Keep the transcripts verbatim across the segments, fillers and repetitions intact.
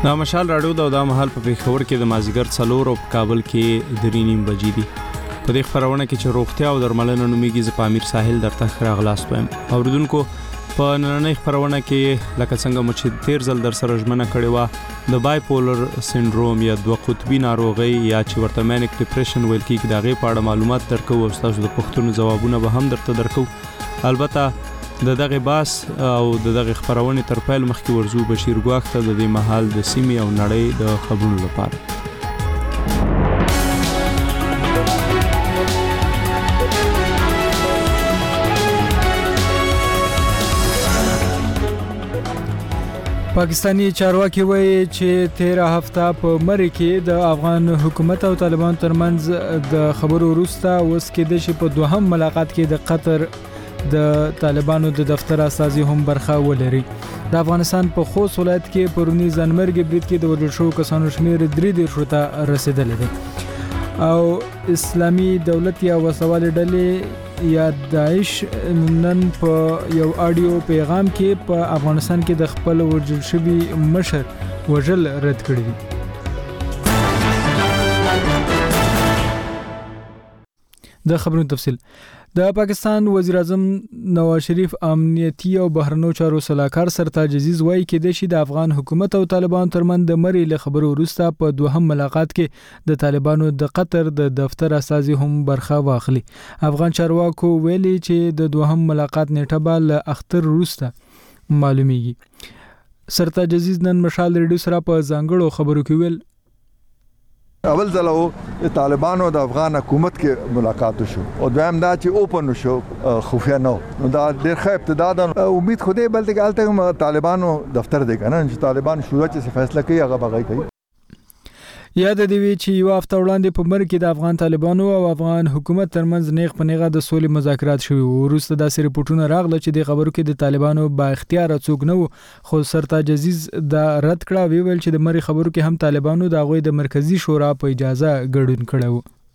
دا مشال راډیو دا د مهال په پیښور کې د مازیګر څلور او کابل کې درې نیم بجې دي. په دې خبرونه کې چې روغتیا او درملنه نومیږي ز پامیر ساحل درته راغلاست وایم. اوریدونکو په نننۍ خبرونه کې لکه څنګه مو چې تیر ځل در سره ژمنه کړې و د بایپولر سنډروم یا دوه قطبي ناروغي یا چې ورته مانیک ډیپریشن ویل کېږي دا غي په اړه معلومات درکو او تاسو د پښتون جوابونه به هم درته درکو. البته د دغه باس او د دغه خبرونه تر پیل مخکې ورزو بشیر ګواخ ته د دې محل د سیمې او نړۍ د خبرونو لپاره. پاکستانی چارواکي وایي چې تیره هفته په مری کې د افغان حکومت او طالبان ترمنځ د خبرو وروسته اوس کې د شي په دوهم ملاقات کې د قطر د طالبانو د دفتر اساسي هم برخه ولري. د افغانستان په خوست ولایت کې پرونی ځانمرګ برید کې د وژل شوو کسانو شمیر درې دیرشو ته رسیدلی دی او اسلامي دولت یا وسوالې ډلې یا داعش نن په یو آډیو پیغام کې په افغانستان کې د خپل وژل شوي مشر وژل رد کړی دی. د خبرونو تفصیل. د پاکستان وزیر اعظم نواز شریف امنیتي او بهرنیو چارو صلاحکار سرتاج عزیز وایي کې د شي د افغان حکومت او طالبان ترمن د مری له خبرو وروسته په دوهم ملاقات کې د طالبانو د قطر د دفتر اساسي هم برخه واخلي. افغان چارواکو ویلي چې د دوهم ملاقات نیټه به له اختر وروسته معلومیږي. سرتاج عزیز نن مشال ریډیو سره په ځانګړو خبرو کې ویل اول ځل او طالبانو د افغان حکومت کې ملاقات وشو او دویم دا چې اوپن وشو خفیه نو دا ډېر ښه ابتدا ده. امید خدای بل ته غلطه طالبانو دفتر دی کنه چې طالبان شروع چې فیصله کوي هغه بغای کوي. یاد دی وی چې یو هفته وړاندې په مر کې د افغان طالبانو او افغان حکومت ترمنځ نیغ په نیغه د سولې مذاکرات شوي وو. وروسته داسې رپورټونه راغله چې د خبرو کې د طالبانو با اختیار څوک نه وو خو سرتاج عزیز دا رد کړه. وی ویل چې د مری خبرو کې هم طالبانو د غوي د مرکزی شورا په اجازه ګډون کړو.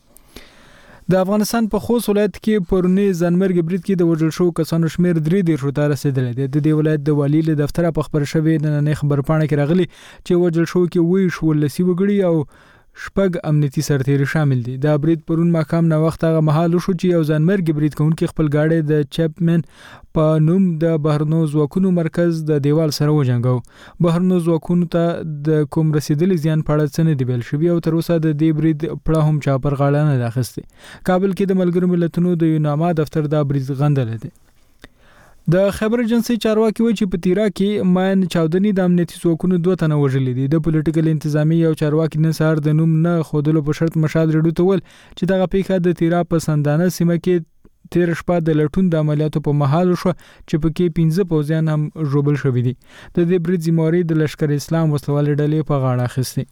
د افغانستان په خوست ولایت کې پرونی ځانمرګ برید کې د وژل شوو کسانو شمیر درې دیرشو ته رسیدلی دی. د دې ولایت د والي له دفتره په خبر شوې نننۍ خبرپاڼه کې راغلي چې وژل شوو کې وی شولسي وګړي او شپږ امنیتي سرتیري شامل دي. دا برید پرون ماښام نه وخت هغه مهال شو چې یو ځانمرګ برید کوونکي خپل گاډي د چپمن په نوم د بهرنو ځواکونو مرکز د دیوال سره وجنګاو. بهرنو ځواکونو ته د کوم رسیدلي زیان په اړه څه نه دی ویل شوي او تر اوسه د دې برید پړه هم چا پر غاړه نه ده اخیستې. کابل کې د ملګرو ملتونو د یوناما دفتر دا برید غندلی دی. د خبر ایجنسی چارواکي وایي چې په تیرا کې ماین چاودنی د امنیتي ځواکونو دوه تنه وژلي دي. د پولیټیکل انتظامی او چارواکي نن سهار د نوم نه خودلو په شرط مشال ریډیو ته ول چې دغه پیښه د تیرا په سندانه سیمه کې تیر شپه د لټون د عملیاتو په محل شو چې پکې پنځه پوځیان هم ژوبل شوي دي. د دې برید ذمہواری د لشکر اسلام وسلوالې ډلې په غاړه اخیستې.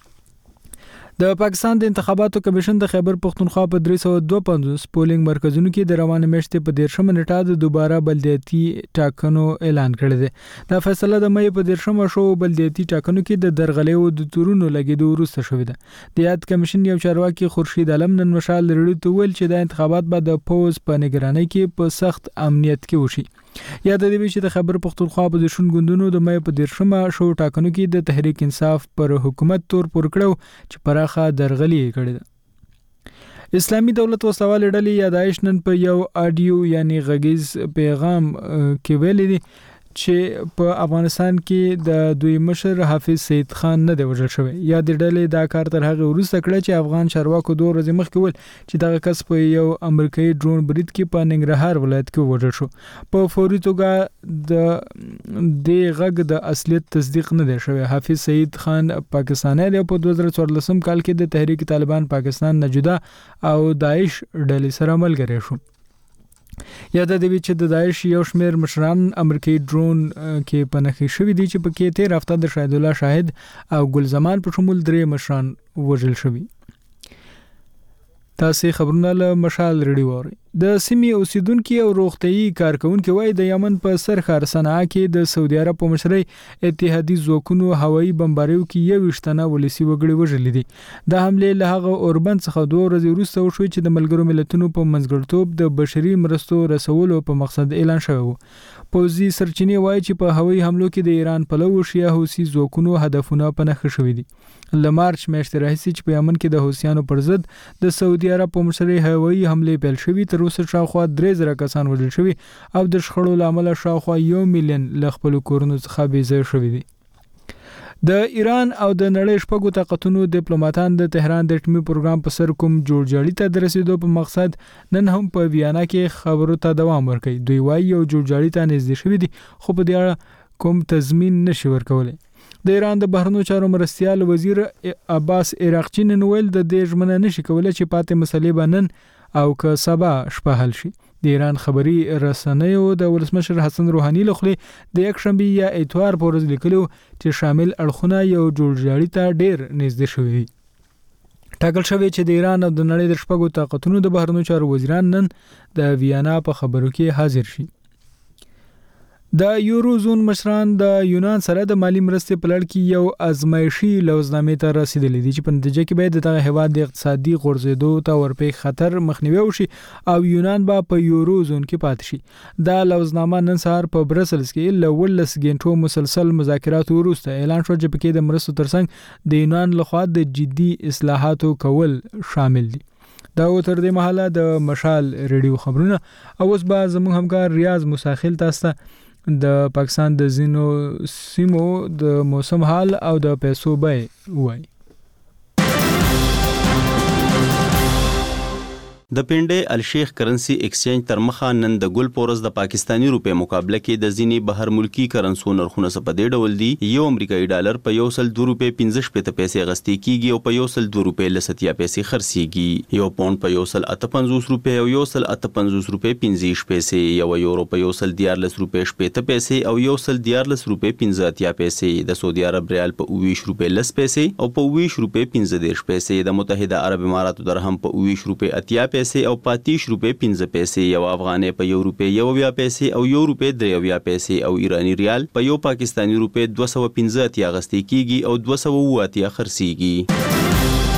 د پاکستان د انتخاباتو کمیشن د خیبر پختونخوا په درې سوه دوه پنځوس پولینګ مرکزونو کې د روانې میاشتې په دیرشمه نیټه د دوباره بلدیاتي ټاکنو اعلان کړی دی. دا فیصله د مې په دیرشمه شو بلدیاتي ټاکنو کې د درغلیو د تورونو لګېدو وروسته شوې ده. د یاد کمیشن یو چارواکي خورشید عالم نن مشال ریډیو ته ویل چې د انتخابات به د پوز په نگرانۍ کې په سخت امنیت کې وشي. یاد دی چې د خیبر پختونخوا په دشون ګوندونو د مې په دیرشمه شو ټاکنو کې د تحریک انصاف پر حکومت تور پور کړو چې پراخه درغلي کړې ده. اسلامي دولت وسوالې ډلې یا داعش نن په یو آډیو یعنی غږیز پیغام کې ویلي دي چې په افغانستان کې د دوی مشر حافظ سید خان نه دی وژل شوی. یا د ډلې دا کار تر هغه وروسته کړی چې افغان چارواکو دوه ورځې مخکې ویل چې دغه کس په یو امریکایي ډرون برید کې په ننګرهار ولایت کې وژل شو. په فوري توګه د دې غږ د اصلیت تصدیق نه دی شوی. حافظ سید خان پاکستانی دی په دوه زره څوارلسم کال کې د تحریک طالبان پاکستان نه جدا او داعش ډلې سره ملګری شو. یاد دی چې د داعش یو شمیر مشران امریکایي ډرون کې پنهخي شوي دي چې پکې تیر هفته د شاهد الله شاهد او ګل زمان په شمول درې مشران وژل شوي. تاسو خبرونه له مشال ریډیو اورئ. د سیمې اوسیدونکو او روغتيایي کارکونکو وایي د یمن په سر ښار صنعا کې د سعودي عرب په مشرۍ اتحادي ځواکونو هوایي بمباریو کې یو وشتنه ولسی وګړي وژل دي. د حمله له هغه اوربند څخه دوه ورځې وروسته وشو چې د ملګرو ملتونو په منځګړیتوب د بشري مرستو رسولو په مقصد اعلان شوی و. پوځي سرچینې وایي چې په هوایي حملو کې د ایران پلو شیا حوثي ځواکونو هدفونه په نښه شوي دي. ل مارچ میاشتې راهیسې چې په یمن کې د حوثیانو پر ضد د سعودي عرب په مشرۍ هوایي حملې پیل شوي، تر اوسه شاوخوا درې زره کسان وژل شوي او د شخړو له امله شاوخوا یو میلیون له خپلو کورونو څخه بېځایه شوي دي. د ایران او د نړۍ شپږو طاقتونو ډیپلوماټان د تهران د اټومي پروګرام په سر کوم جوړجاړي ته د رسیدو په مقصد نن هم په ویانا کې خبرو ته دوام ورکوي. دوی وایي یو جوړجاړي ته نږدې شوي دي خو په دې اړه کوم تضمین نشي ورکولی. د ایران د بهرنیو چارو مرستیال وزیر عباس عراقچی نن ویل د دې ژمنه نشي کولای چې پاتې مسلې به نن او که سبا شپه حل شي. د ایران خبري رسنیو د ولسمشر حسن روحاني له خوا د یک شنبه یا اتوار په ورځ لیکلو چې شامل اړخونه یو جوړجاړي ته ډیر نږدې شوي دي. ټاکل شوی چې د ایران او د نړۍ د شپږو طاقتونو د بهرنیو چارو وزیران نن د ویانا په خبرو کې حاضر شي. د یورو زون مشران د یونان سره د مالی مرستې په لړ کې یو ازمایشي لوزنامې ته رسیدلي دي چې په نتیجه کې به دغه هیواد د اقتصادي غورځېدو ته ورپېښ خطر مخنیوي وشي او یونان به په یورو زون کې پاتې شي. دا لوزنامه نن سهار په برسلز کې له ولس غنټو مسلسل مذاکراتو وروسته اعلان شو چې پکې د مرستو ترڅنګ د یونان لخوا د جدي اصلاحاتو کول شامل دي. دا تر دې مهاله د مشال ریډیو خبرونه او اوس به زموږ همکار ریاض مساخیل تاسو د پاکستان د زینو سیمو د موسم حال او د پیسو بیه وای. د پنډې الشیخ کرنسی ایکسچینج تر مخه نن د ګل پورس د پاکستانی روپے مقابله کې د ځینی بهر ملکی کرنسو نرخونه په دې ډول دي. یو امریکایي ډالر په یو سل دوه روپے پنځه شپږ پیسې غستې کیږي او په یو سل دوه روپے لسیا پیسې خرڅيږي. یو پاوند په یو سل اته پنځوس روپے او یو سل اته پنځوس روپے پنځه پیسې، یو یورو په یو سل دیارلس روپے شپږ پیسې او یو سل دیارلس روپے پنځه اتیا پیسې، د سعودي عرب ریال په اویش روپے لس پیسې او په اویش روپے پنځه دیرش پیسې، د متحده عرب اماراتو درهم په اویش روپے اتیا پیسې او پاتیش روپے پنځه پیسې، یو افغانۍ په یو روپے یو ویا پیسې او یو روپے درې ویا پیسې او ایرانی ریال په یو پاکستانی روپے دوه سوه پنځه اتیا غستې کیږي او دوه سوه اووه اتیا خرڅيږي.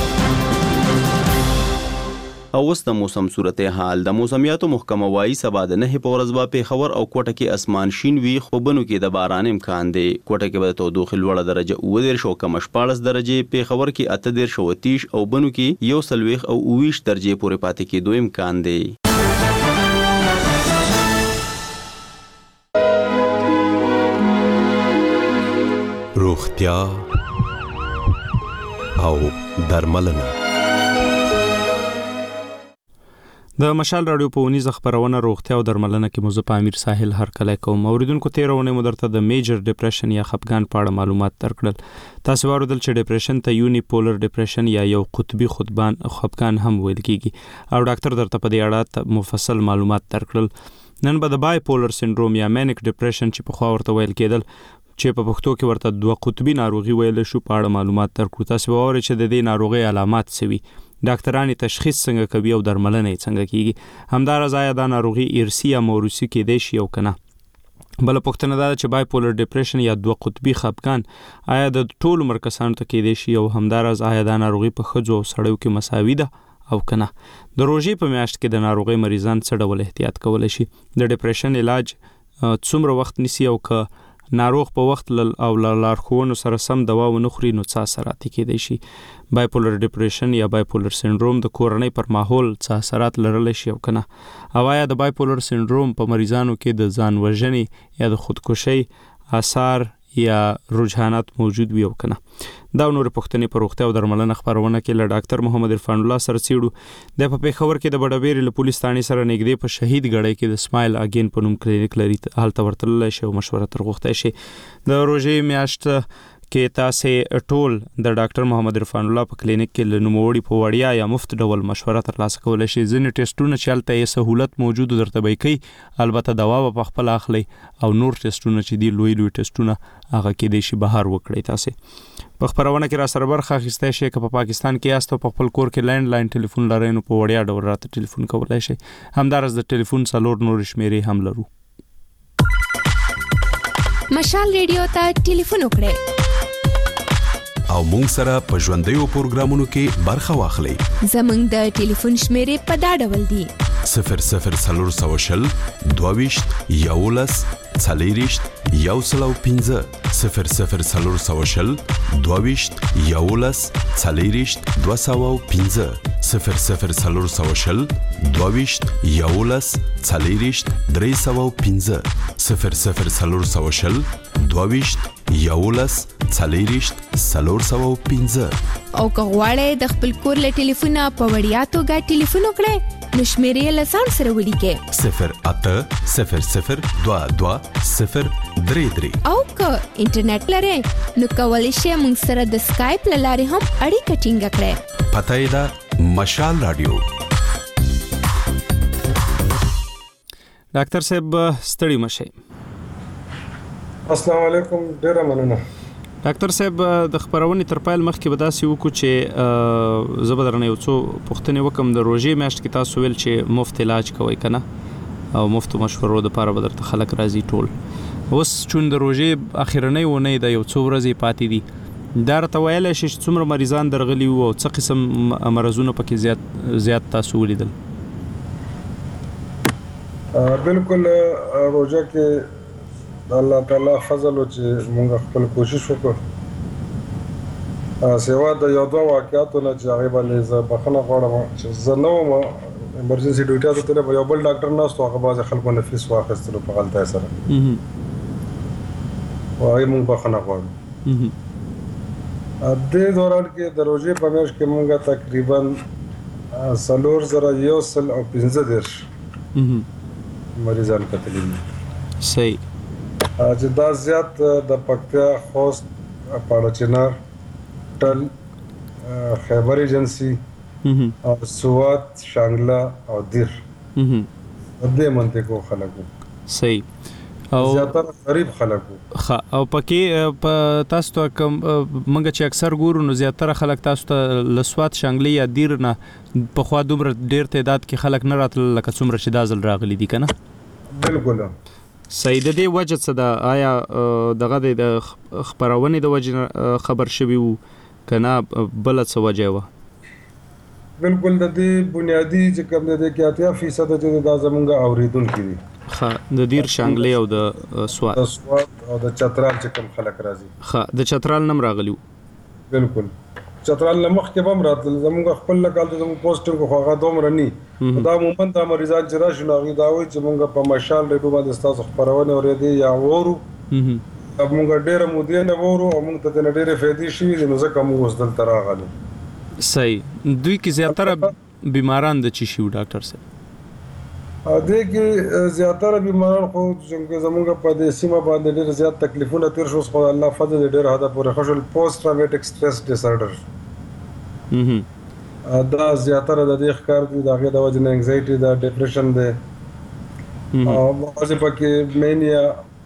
او اوس د موسم صورت حال. د موسمیاتو محکمه وايي سبا د نه په ورځ به پېښور او کوټه کې اسمان شین وي خو بنو کې د باران امکان دی. کوټه کې به تودوخه لوړه درجه اوه دیرش او کم شپاړس درجه، پېښور کې اته دیرش او تیش او بنو کې یو سلويخ او اوویش درجه پورې پاتې کېدو امکان دی. روغتیا او درملنه. د مشال رادیو په ونیز خبرونه روغتیا او درملنه کې موضوع په امیر ساحل هر کله کوم. اوریدونکو تیرونه مدرته د میجر ډیپریشن یا خپګان په اړه معلومات درکړل. تاسو ورودل چې ډیپریشن ته یونی پولر ډیپریشن یا یو قطبی خودبان خپګان هم ویل کیږي او ډاکټر درته په دې اړه مفصل معلومات درکړل. نن به د بای پولر سنډروم یا مانیک ډیپریشن چې په خوا ورته ویل کېدل چې په پښتو کې ورته دوه قطبی ناروغي ویل شو په اړه معلومات درکړو. تاسو وورئ چې د دې ناروغي علامات څه وي، ډاکټرانی تشخیص څنګه کوي او درملنه یې څنګه کیږي. همدارس آیا دا ناروغي ارثي یا موروثي کېدای شي او کنه. بل پوښتنه دا چې بای پولر ډیپریشن یا دوه قطبی خپګان آیا د ټول عمر کسانو ته کېدای شي او همدارس آیا دا ناروغي په ښځو او سړیو کې مساوي ده او کنه. د روژې په میاشت کې د ناروغي مریضان څه ډول احتیاط کولی شي، د ډیپریشن علاج څومره وخت نیسي او که ناروغ په وخت او لارښوونو سره سم دوا ونه خوري نو څه اثرات کېدای شي. بای پولر ډیپریشن یا بای پولر سنډروم د کورنۍ پر ماحول څه اثرات لرلی شي او کنه. او آیا د بای پولر سنډروم په مریضانو کې د ځان وژنې یا د خودکشي آثار یا رجحانات موجود وي او کنه. دا نور پښتنې په روغتیا او درملنه خبرونه کې له ډاکټر محمد عرفان الله سره څیړو. د په پېښور کې د بډابېر له پولیس ثانې سره نږدې په شهید غړی کې د سمایل اگین په نوم کلینیک لري، حالت ورتللی شي او مشوره تر غوښتای شي. د روژې میاشت کې تاسو ټول د ډاکټر محمد عرفان الله په کلینیک کې له نوموړي په وړیا یا مفت ډول مشوره ترلاسه کولای شئ. ځینې ټیسټونه چې هلته یې سهولت موجود درته به کوي، البته دوا به په خپل اخلي، او نور ټیسټونه چې دي لوی لوی ټیسټونه هغه کې دی شي بهر وکړئ. تاسو په خبرونه کې را سره برخه اخیستی شئ. که په پاکستان کې یاست او په خپل کور کې لینډ لاین ټلیفون لرئ نو په وړیا ډول راته ټلیفون کولای شئ. همدارس د ټلیفون څلور نور شمیرې هم لرو. مشال ریډیو ته ټلیفون وکړئ او مونږ سره په ژوندیو پروګرامونو کې برخه واخلئ. زمونږ د ټلیفون شمیرې په دا ډول دي: صفر صفر څلور سوه شل دوه ویشت یولس څلېرویشت یو سل او پنځه صفر صفر څلور سوه شل دوه ویشت یولس څلېرویشت دوه سوه او پنځه صفر صفر څلور سوه شل دوه ویشت یولس څلېرویشت درې سوه او پنځه صفر صفر څلور سوه شل دوه ویشت یولس څلېرویشت څلور سوه او پنځه. او که غواړئ د خپل کور له ټلیفونه په وړیا توګه ټلیفون وکړئ نو شمیرې له ځان سره ولیکئ: صفر اته صفر صفر دوه دوه صفر درې درې. او که انټرنیټ لرئ نو کولی شئ موږ سره د سکایپ له لارې هم اړیکه ټینګه کړئ. پته یې ده مشال رادیو. ډاکټر صاحب ستړي مشئ. السلام علیکم، ډیره مننه. ډاکټر صاحب د خبرونې تر پایل مخکې به داسې وکړو چې زه به درنه یو څو پوښتنې وکم. د روژې میاشت کې تاسو ویل چې مفت علاج کوئ که نه، او مفت مشورو دپاره به درته خلک راځي ټول. اوس چون د روژې اخرنۍ اونۍ ده، یو څو ورځې پاتې دي، دا راته ویلی شي چې څومره مریضان درغلي وو او څه قسم مرضونه پکې زیات زیات تاسو ولیدل؟ بالکل روژه کې الله تعالی فضل و چې موږ خپل کوشش وکړو. سوا د یو دوه واقعاتو نه چې هغې باندې زه بخښنه غواړم چې زه نه وم ایمرجنسي ډیوټي ته تللی، یو بل ډاکټر ناست و، هغه بعضې خلکو نه فیس واخیستلو په غلطۍ سره، و هغې موږ بخښنه غواړو. دې دوران کې د روژې په میاشت کې موږ تقریبا څلور زره یو سل او پنځه دېرش مریضان کتلي دي. صحیح. چې دا زیات د پکتیا، خوست، پاړه ټل، خیبر ایجنسی او سوات، شانګله او دیر د دې منطقو خلک وو. صحیح. او زیاتره غریب خلک وو. ښه. او پکې په تاسو ته کوم موږ چې اکثر ګورو نو زیاتره خلک تاسو ته له سوات، شانګلې یا دیر نه پخوا دومره ډېر تعداد کې خلک نه راتلل لکه څومره چې دا ځل راغلي دي که نه؟ بالکل. صحیح. د دې وجه څه ده؟ آیا دغه د خپرونې د وجې خبر شوي وو که نه بله څه وجه وه؟ بالکل. د دې بنیادي چې کوم دی د کې اتیا فیصده چې دا زمونږ اورېدونکي دي. ښه. د دیر، شانګلې او د سوات د سوات او د چترال چې کوم خلک راځي. ښه. د چترال نه هم راغلي وو؟ بالکل. چترال نه مخکې به هم راتلل، زمونږ خپل لکال ته زمونږ پوسټینګ خو هغه دومره نی. دا عموما دا مریضان چې راشي نو هغوی دا وایي چې مونږ په مشال ریډیو باندې ستاسو خپرونې اورېدې یا وورو، مونږ ډېره مودې نه وورو او مونږ ته ترې ډېرې فایدې شوي دي، نو ځکه مونږ اوس دلته راغلو. صحیح. دوی کې زیاتره بیماران د څه شي وو ډاکټر صاحب؟ دې کې زیاتره بیماران خو زمونږ په دې سیمه باندې ډېر زیات تکلیفونه تېر شو، خو الله فضل یې ډېر حده پورې ښه شول. پوسټ ټرامیټک سټرس ډسارډر دا زیاتره د دې ښکار دي، د هغې د وجې نه انګزایټي ده، ډپریشن دی، او بعضې پکې مینیا،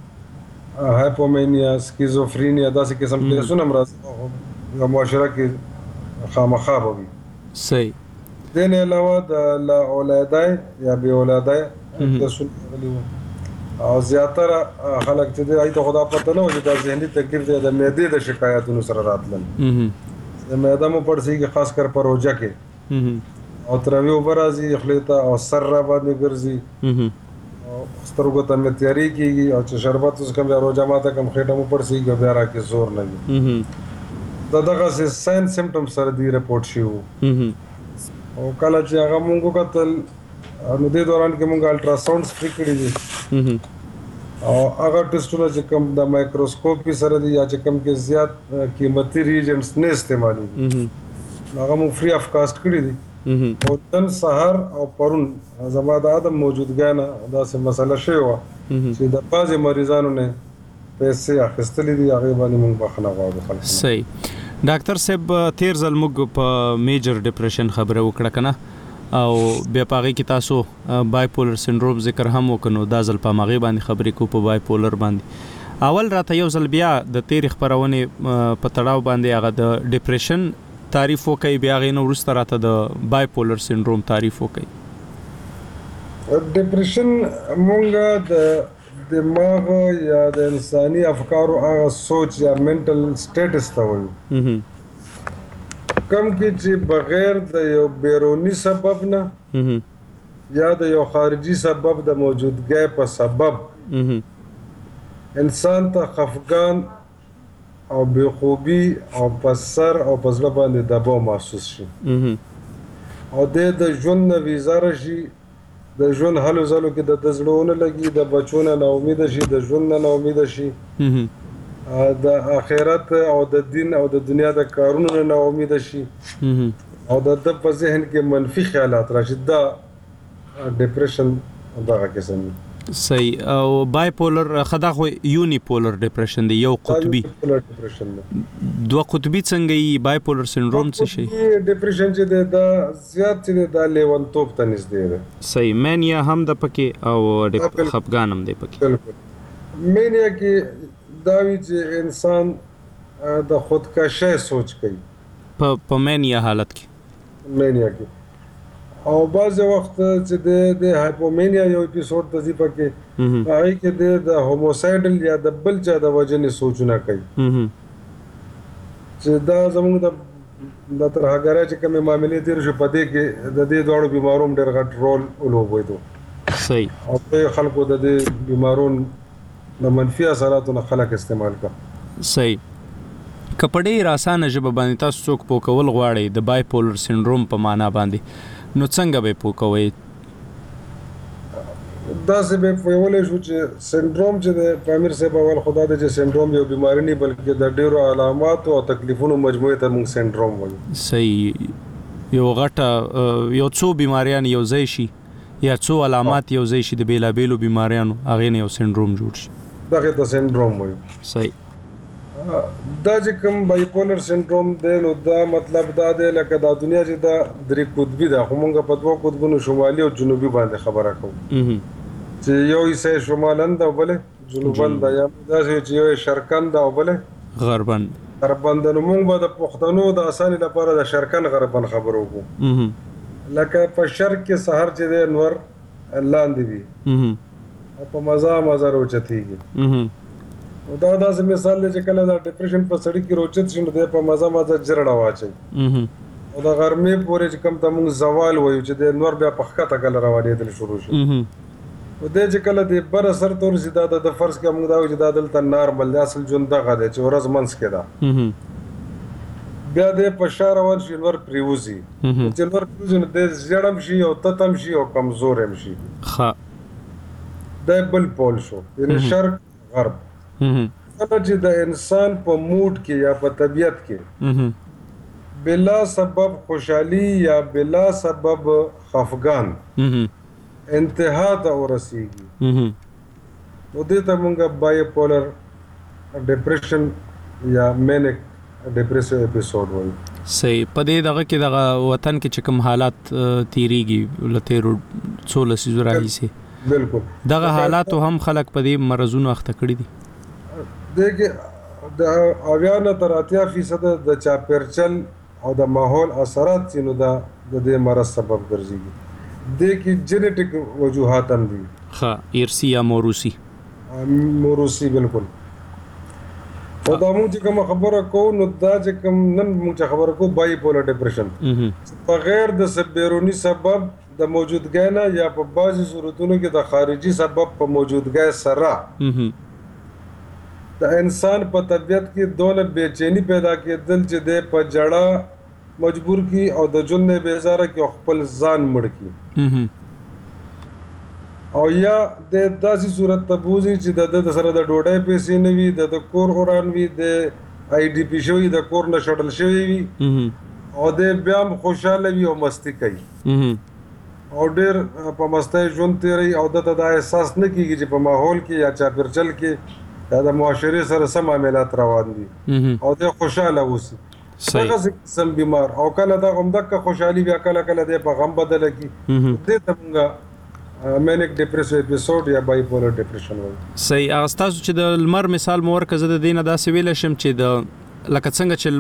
هایپومینیا، سکیزوفرینیا، داسې قسم کیسونه هم راځي معاشره کې خامخا به وي. صحیح. دې نه علاوه د لا اولادای یا بې اولادای کیسونه راغلي وو، او زیاتره خلک چې دی هغوی ته خو دا پته نه وه چې دا ذهني تکلیف دی، د معدې د شکایتونو سره راتلل. د معده مو پړسېږي خاص کر په روژه کې، او تروي اوبه راځي خولې ته، او سر را باندې ګرځي، او سترګو ته مې تیارې کېږي، او چې شربت اوس کوم بیا روژه ماته کوم خېټه مو پړسېږي بیا را کې زور نه وي. د دغسې ساین سمټم سره دي رپورټ شوي وو. او کله چې هغه مونږ وکتل نو دې دوران کې مونږ الټراساونډ سپری کړي دي، او هغه ټیسټونه چې کوم د مایکروسکوپي سره دي یا چې کوم کې زیات قیمتي ریجنټس نه استعمالېږي، هغه مونږ فری اف کاسټ کړي دي. او نن سهار او پرون زما د عدم موجودګۍ نه داسې مسله شوې وه چې د بعضې مریضانو نه پیسې اخیستلې دي هغه باندې موږ بخښنه غواړو خلک. صحیح. ډاکټر صاحب تیر ځل موږ په میجر ډیپریشن خبره وکړه کنه او بیا پاغي کې تاسو بای پولر سنډروم ذکر هم وکړو. دا ځل په ماغي باندې خبرې کو په بای پولر باندې. اول راته یو ځل بیا د تیر خبرونه په تړاو باندې هغه د ډیپریشن تعریف وکي بیا غینو ورسته راته د بای پولر سنډروم تعریف وکي. ډیپریشن مونږه د دماغ یا د انساني افکارو هغه سوچ یا منټل سټیټس ته وایي کم کې چې بغیر د یو بیرونی سبب نه یا د یو خارجي سبب د موجودګۍ په سبب انسان ته خفګان او بېخوبي او په سر او په زړه باندې دباو محسوس شي او د ژوند نه ویزاره شي، د ژوند هلو ځلو کې د زړه ونه لګي، د بچو نه ناامیده شي، د ژوند نه ناامیده شي، د آخرت او د دین او د دنیا د کارونو نه ناامیده شي او د ده په ذهن کې منفي خیالات راشي. دا ډیپریشن دغه قسم دی. صحیح. او بای پولر خدا خو یونی پولر ډیپریشن دی، یو قطبی ډیپریشن دی. دوه قطبی څنګه ای بای پولر سنډروم څه شي؟ ډیپریشن چې دی دا زیات چې دا لیونتوب ته نږدې دی. صحیح. مانیا هم د پکې او خفګان هم دی پکې. بالکل. مانیا کې دا وی چې انسان د خودکشي سوچ کوي په په مانیا حالت کې. مانیا کې او بعض وخت چې د د هایپومانیا یو اپیسوډ ته ځي پکې هغه کې د هوموسایډل یا د بل چا د وجنې سوچونه کوي چې دا زموږ د د تر هغه چې کومه معاملې تیر شو پدې کې د دې دوړو بیماروم ډېر غټ رول ولوبوي دو. صحیح. او په خلکو د دې بیمارون د منفي اثراتو نه خلک استعمال کوي. صحیح. کپړې راسانه ژبه باندې تاسو څوک پوکول غواړي د بای پولر سنډروم په معنا باندې نو څنګه به پوکوي؟ دا څه به ویولې شو چې سنډروم چې د پامیر صاحب اول خدا د چې سنډروم یو بیماری نه بلکې د ډیرو علامات او تکلیفونو مجموعه ته موږ سنډروم وایو. صحیح. یو غټه یو څو بیماریان یو ځای شي یا څو علامات یو ځای شي د بیلابیلو بیماریانو هغه نه یو سنډروم جوړ شي. دغه ته سنډروم وایو. صحیح. دا چې کوم بایپولر سنډروم دی نو دا مطلب دا دی لکه دا دنیا چې دا درې قطبي ده خو موږ په دوه قطبونو شمالي او جنوبي باندې خبره کوو چې یو یې شمالند او بل جنوبند ده یا داسې چې یو شرقند ده او بل غربند. غربند نو موږ به د پښتنو د اسانۍ لپاره د شرقن غربن خبرو وکړو لکه په شرق کې سحر چې دی انور لاندې وي او په مزه مزه روچتېږي. دا داسې مثال دی چې کله دا ډیپریشن په سړي کې روچت شي نو دی په مزه مزه جرړه واچوي او د غرمې پورې چې کوم ته موږ زوال وایو چې د نور بیا په ښکته کله روانېدل شروع شي نو دی چې کله د بر سر ته ورسي دا د فرض کې موږ دا وایو چې دا دلته نارمل دی اصل ژوند دغه دی چې ورځ منځ کې ده بیا دی په شا روان شي نور پرېوځي چې نور پرېوځي نو دی زیړ هم شي او تت هم شي او کمزور هم شي. دا بل پول شو یعنی شرق غرب. کله چې د انسان په موډ کې یا په طبیعت کې بلا سبب خوشحالي یا بلا سبب خفګان انتها ته ورسیږي نو دې ته موږ بای پولر ډیپریشن یا مینک ډیپریسیو اپیسوډ وایو. صحیح. په دې دغه کې دغه وطن کې چې کوم حالات تیریږي لته څو لسیزو راهیسي بالکل دغه حالات هم خلک په دې مرزونو اخته کړی دي. دغه د اویا نه تر اتیا فیصد د چاپیرچل او د ماحول اثرات چې نو دا د دې مرض سبب ګرځي. د کی جینیټک وجوهات هم دي. ها ارسی یا موروثي. موروثي بالکل. او دا موږ چې کوم خبره کوو نو دا چې کوم نن موږ خبره کوو بای پولر ډیپریشن بغیر د بیرونی سبب د موجودګۍ نه یا په بعضي صورتونو کې د خارجي سبب په موجودګۍ سره د انسان په طبیعت کې دونه بېچینی پیدا کېدل چې د په جړه مجبور کی او د ژوند نه بیزاره کې خپل ځان مړ کی او یا د داسې صورت ته بوزي چې د سره د ډوډۍ پیسې نه وي د کور اوران وي د آی ډي پی شوی د کور نه شړل شوی وي او د بیا هم خوشاله وي او مستی کوي او ډېر په مستی ژوند تیری او دته دا احساس نه کیږي چې په ماحول کې یا چاپیرچل کې دا د معاشرې سره سم معاملات روان دي او د خوشاله اوسي صحیح سم بیمار او کله دا همدغه خوشحالي بیا کله کله د په غم بدل کی دې ته موږ مانیک ډیپریسیو اپیسوډ یا بایپولر ډیپریشن وایي. صحیح. هغه ستاسو چې د لمر مثال مو ورکړه، زه د دې نه داسې ویلی شم چې د لکه څنګه چې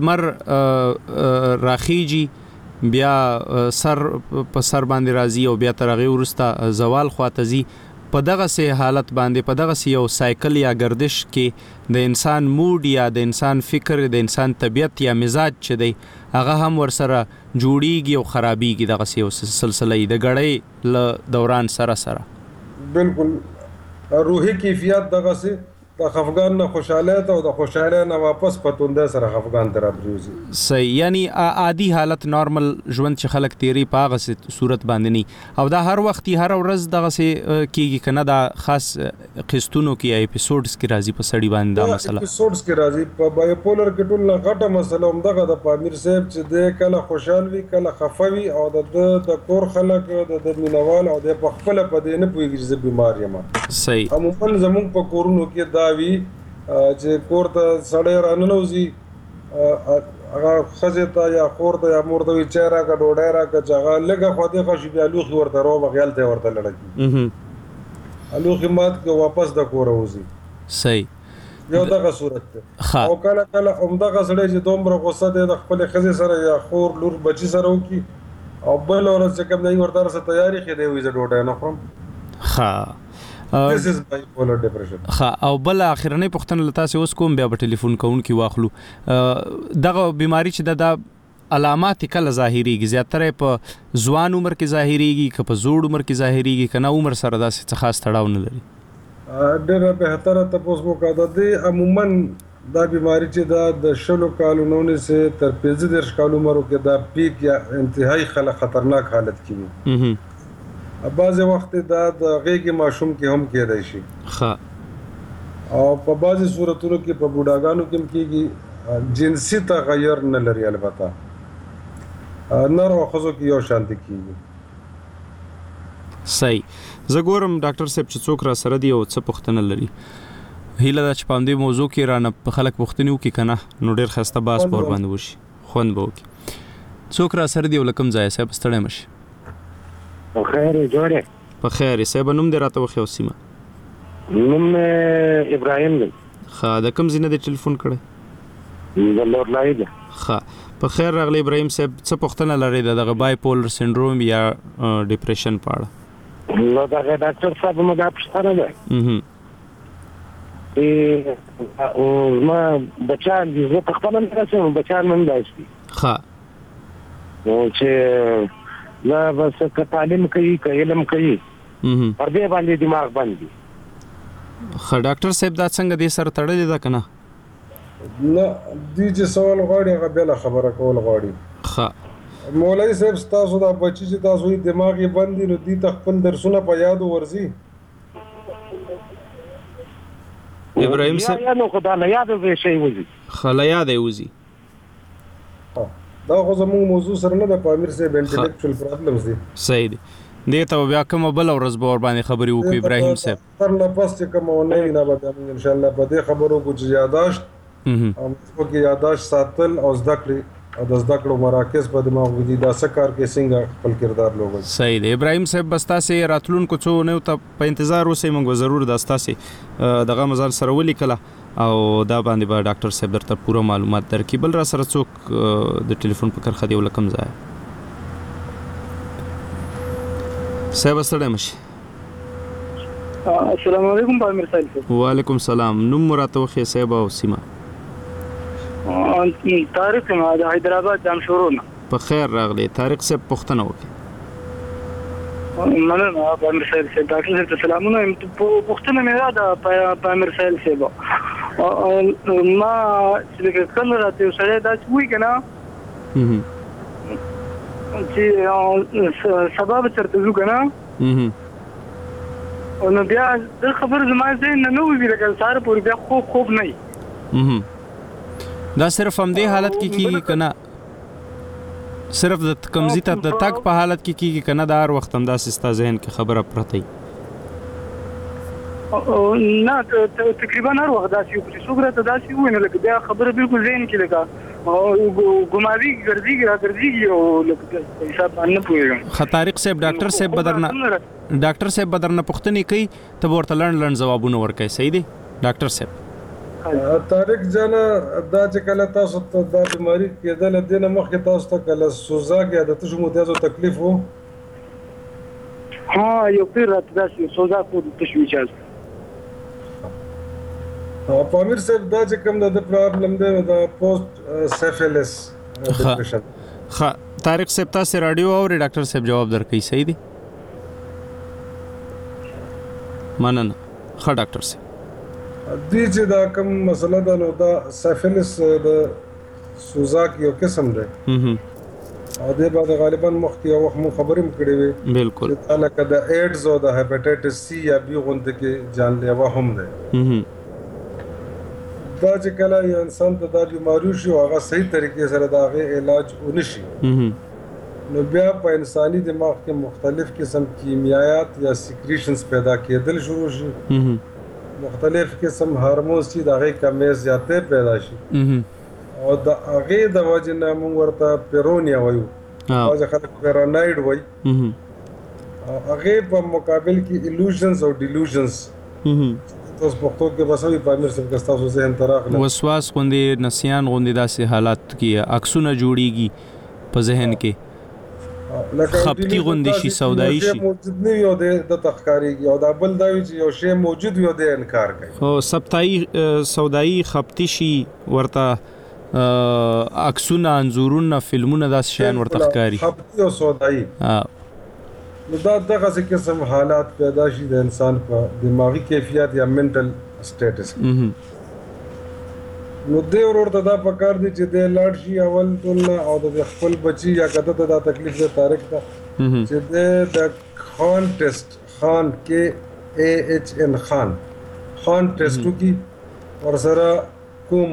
لمر راخیږي بیا سر په سر باندې راځي او بیا تر هغې وروسته زوال خواته ځي، په دغسې حالت باندې په دغسې یو سایکل یا گردش کې د انسان موډ یا د انسان فکر، د انسان طبیعت یا مزاج چې دی هغه هم ورسره جوړیږي او خرابیږي. دغسې یو سلسله د ګړۍ له دوران سره سره بالکل روحي کیفیت دغسې د خفګان نه خوشحالیت او د خوشحالۍ نه واپس په توندۍ سره خفګان ته راپرېوځي. صحیح. یعنی عادي حالت نارمل ژوند چې خلک تیری په هغسې صورت باندې نه او دا هر وخت هر ورځ دغسې کېږي که نه، دا خاص قسطونو کې یا اپیسوډز کې راځي په سړي باندې دا مسله؟ اپیسوډز کې راځي. په بایپولر کې ټول نه غټه مسله همدغه د پامیر صاحب چې دی کله خوشحال وي کله خفه وي او د د کور خلک د مینوال او د په خپله په دې نه پوهېږي چې زه بیمار یم. صحیح. عموما زموږ په کورونو کې دا وي چې کور ته سړی راننوځي هغه ښځې ته یا خور ته یا مور ته وي چای راکړه ډوډۍ راکړه چې هغه لږه خودېخه شي بیا لوښي ورته روغ خیال ته یې ورته لړه کړي لوښي مات کړي واپس د کوره وځي. صحیح. یو دغه صورت دی. او کله کله همدغه سړی چې دومره غصه دی د خپلې ښځې سره یا خور لور بچي سره وکړي او بل ورځ چې کوم دی ورته رسه تیاري ښې دی وایي زه ډوډۍ نه خورم. ښه. This is bipolar depression. ښه. او بل اخرنۍ پوښتنه له تاسې اوس کوم، بیا به ټلیفون کوونکي واخلو. دغه بیماری چې ده دا علامات یې کله ظاهریږي؟ زیاتره په ځوان عمر کې ظاهریږي که په زوړ عمر کې ظاهریږي که نه عمر سره داسې څه خاص تړاو نه لري؟ ډېره بهتره تپوس مو وکړه. د دې عموما دا بیماری چې دا د شلو کالو نه ونیسې تر پنځه دېرش کالو عمرو کې دا پیک یا انتهایی خطرناک حالت کې وي. بعضې وخت دا د غېږې ماشوم کې هم کېدای شي. ښه. او په بعضې صورتونو کې په بوډاګانو کې هم کېږي. جنسي تغیر نه لري، البته نر او ښځو کې یو شانتي کېږي. صحیح. زه ګورم ډاکټر صاحب چې څوک را سره دی او څه پوښتنه لري. هیله ده چې په همدې موضوع کې رانه خلک پوښتنې وکړي که نه نو ډېر ښایسته بحث په ورباندې وشي، خوند به وکړي. څوک را سره دی او له کوم ځایه؟ صاحب ستړی مه شي. په خیر یې جوړې؟ په خیر یې. صاحب نوم دې راته وښیه او سیمه؟ نوم ابراهیم دی. ښه. د کوم ځای نه دې ټلیفون کړی؟ د لورلای دی. ښه. په خیر راغلی ابراهیم صاحب. څه پوښتنه لرئ د دغه بایپولر سنډروم یا ډپریشن په اړه؟ نو دغه ډاکټر صاحب مو دا پوښتنه ده چې زما بچیان دي، زه په خپله نه رسېږم، بچیان مې هم داسې دي. ښه. نو چې دا بس که تعلیم کوي که علم کوي پر دې باندې دماغ بند دي. ښه. ډاکټر صاحب دا څنګه دې سره تړلې ده که نه؟ نه، دوی چې سوال غواړي هغه بله خبره کول غواړي. ښه. مولوي صاحب ستاسو دا بچي چې تاسو یې دماغ یې بند دي نو دوی ته خپل درسونه په یادو ورځي؟ ابراهیم صاحب یا نو خو دا له یاده به شی وځي. ښه. له یاده یې وځي. دا خو زموږ موضوع سره نه ده، پامیر صاحب انټلیکچوال پرابلمز دي. صحیح دی. دې ته بیا کومه بله ورځ به ورباندې خبرې وکړو ابراهیم صاحب. تر نه پس چې کومه ونه وي نه به بیا موږ انشاءالله په دې خبرو وکړو چې یاداشت او موږ کې یاداشت ساتل او زده کړې او د زده کړو مراکز په دماغ کې دي، دا څه کار کې څنګه خپل کردار لوبوي. صحیح دی. ابراهیم صاحب بس تاسې راتلونکو څو اونیو ته په انتظار اوسئ، موږ به ضرور دا ستاسې دغه مزال سره ولیکله او دا باندې به ډاکټر صاحب درته پوره معلومات درکړي. بل را سره څوک د ټلیفون په کرښه دی او له کوم ځایه؟ صاحب ستړی مه شي. السلام علیکم پامیر صاحب. وعلیکم السلام. نوم مو راته وښیه صاحب او سیمه؟ طارق یم د حیدرآباد جامشورو نه. په خیر راغلی. طارق صاحب پوښتنه وکړئ. مننه پامیر صاحب. ډاکټر صاحب ته سلامونه. پوښتنه مې دا ده پامیر صاحب صاحب ما چې کله راته یو سړی داسې وایي که نه چې سبا به چېرته ځو که نه نو بیا دا خبره زما ذهن نه نه وځي لکه سهار پورې بیا خوب خوب نه وي. دا صرف همدې حالت کې کېږي که نه صرف د کمزي ته د تګ په حالت کې کېږي که نه د هر وخت همداسې ستا ذهن کې خبره پرته وي؟ نه تقریبا هر وخت داسې یو چې څوک راته داسې ووایي نو لکه بیا خبره بالکل ذهن کې لکه ګماوي ګرځېږي را ګرځېږي او لکه په حساب باندې نه پوهېږم. ښه طارق صاحب ډاکټر صاحب بدرنه ډاکټر صاحب بدرنه پوښتنې کوي ته به ورته لنډ لنډ ځوابونه ورکوي. صحیح دی ډاکټر صاحب؟ طارق جانا دا چې کله تاسو ته دا بیماری کېدل د نه مخکې تاسو ته کله سوزاک یا د تشو متیازو تکلیف وو؟ ها یو پیر راته داسې سوزاک وو د تشو متیازو. په امیر صاحب دا چې کوم د پرابلم دی د پوسټ سیفیلس ډپریشن. ښه طارق صاحب تاسو رادیو اورئ ډاکټر صاحب جواب درکوي. صحیح دی مننه. ښه ډاکټر صاحب دی چې دا کوم مسله ده نو دا سیفیلس د سوزاک یو قسم دی او دې باندې غالبا مخکې یو وخت مو خبرې هم کړې وې بالکل چې لکه د ایډز او د هیپاټایټس سی یا بي غوندې کې جانلیوا هم دی. دا چې کله یو انسان ته دا بیماری شي او هغه صحیح طریقې سره د هغې علاج ونشي نو بیا په انساني دماغ کې مختلف قسم کیمیایات یا سیکریشنز پیدا کېدل شروع شي. مختلف قسم هارمونز چې د هغې کمې زیاتې پیدا شي او د هغې د وجې نه موږ ورته پیرونیا وایو بعضې خلک پیرانایډ وایي او هغې په مقابل کې ایلوژنز او ډیلوژنز تاسو پښتو کې بس وي په امیر صاحب که ستاسو ذهن ته راغله وسواس غوندې نسیان غوندې داسې حالات کې عکسونه جوړیږي په ذهن کې خپتي غوندې شي سودایي شي موجود نه وي او د تخکاریږي او دا بل دا وي چې یو شی موجود وي او د انکار کوي. خو سبتایي سودایي خپتي شي ورته عکسونه انځورونه فلمونه داسې شیان ورته ښکاري خپتي او سودایي. نو دا دغسې قسم حالات پیدا شي د انسان په دماغي کیفیت یا منټل سټیټس. نو دی ورور ته دا پکار دی چې دی لاړ شي اول ټول نه او د خپل بچي یا کده ته دا تکلیف دی طارق ته چې دی د خان ټیسټ خان کې اے ایچ این خان خان ټیسټ وکړي ورسره کوم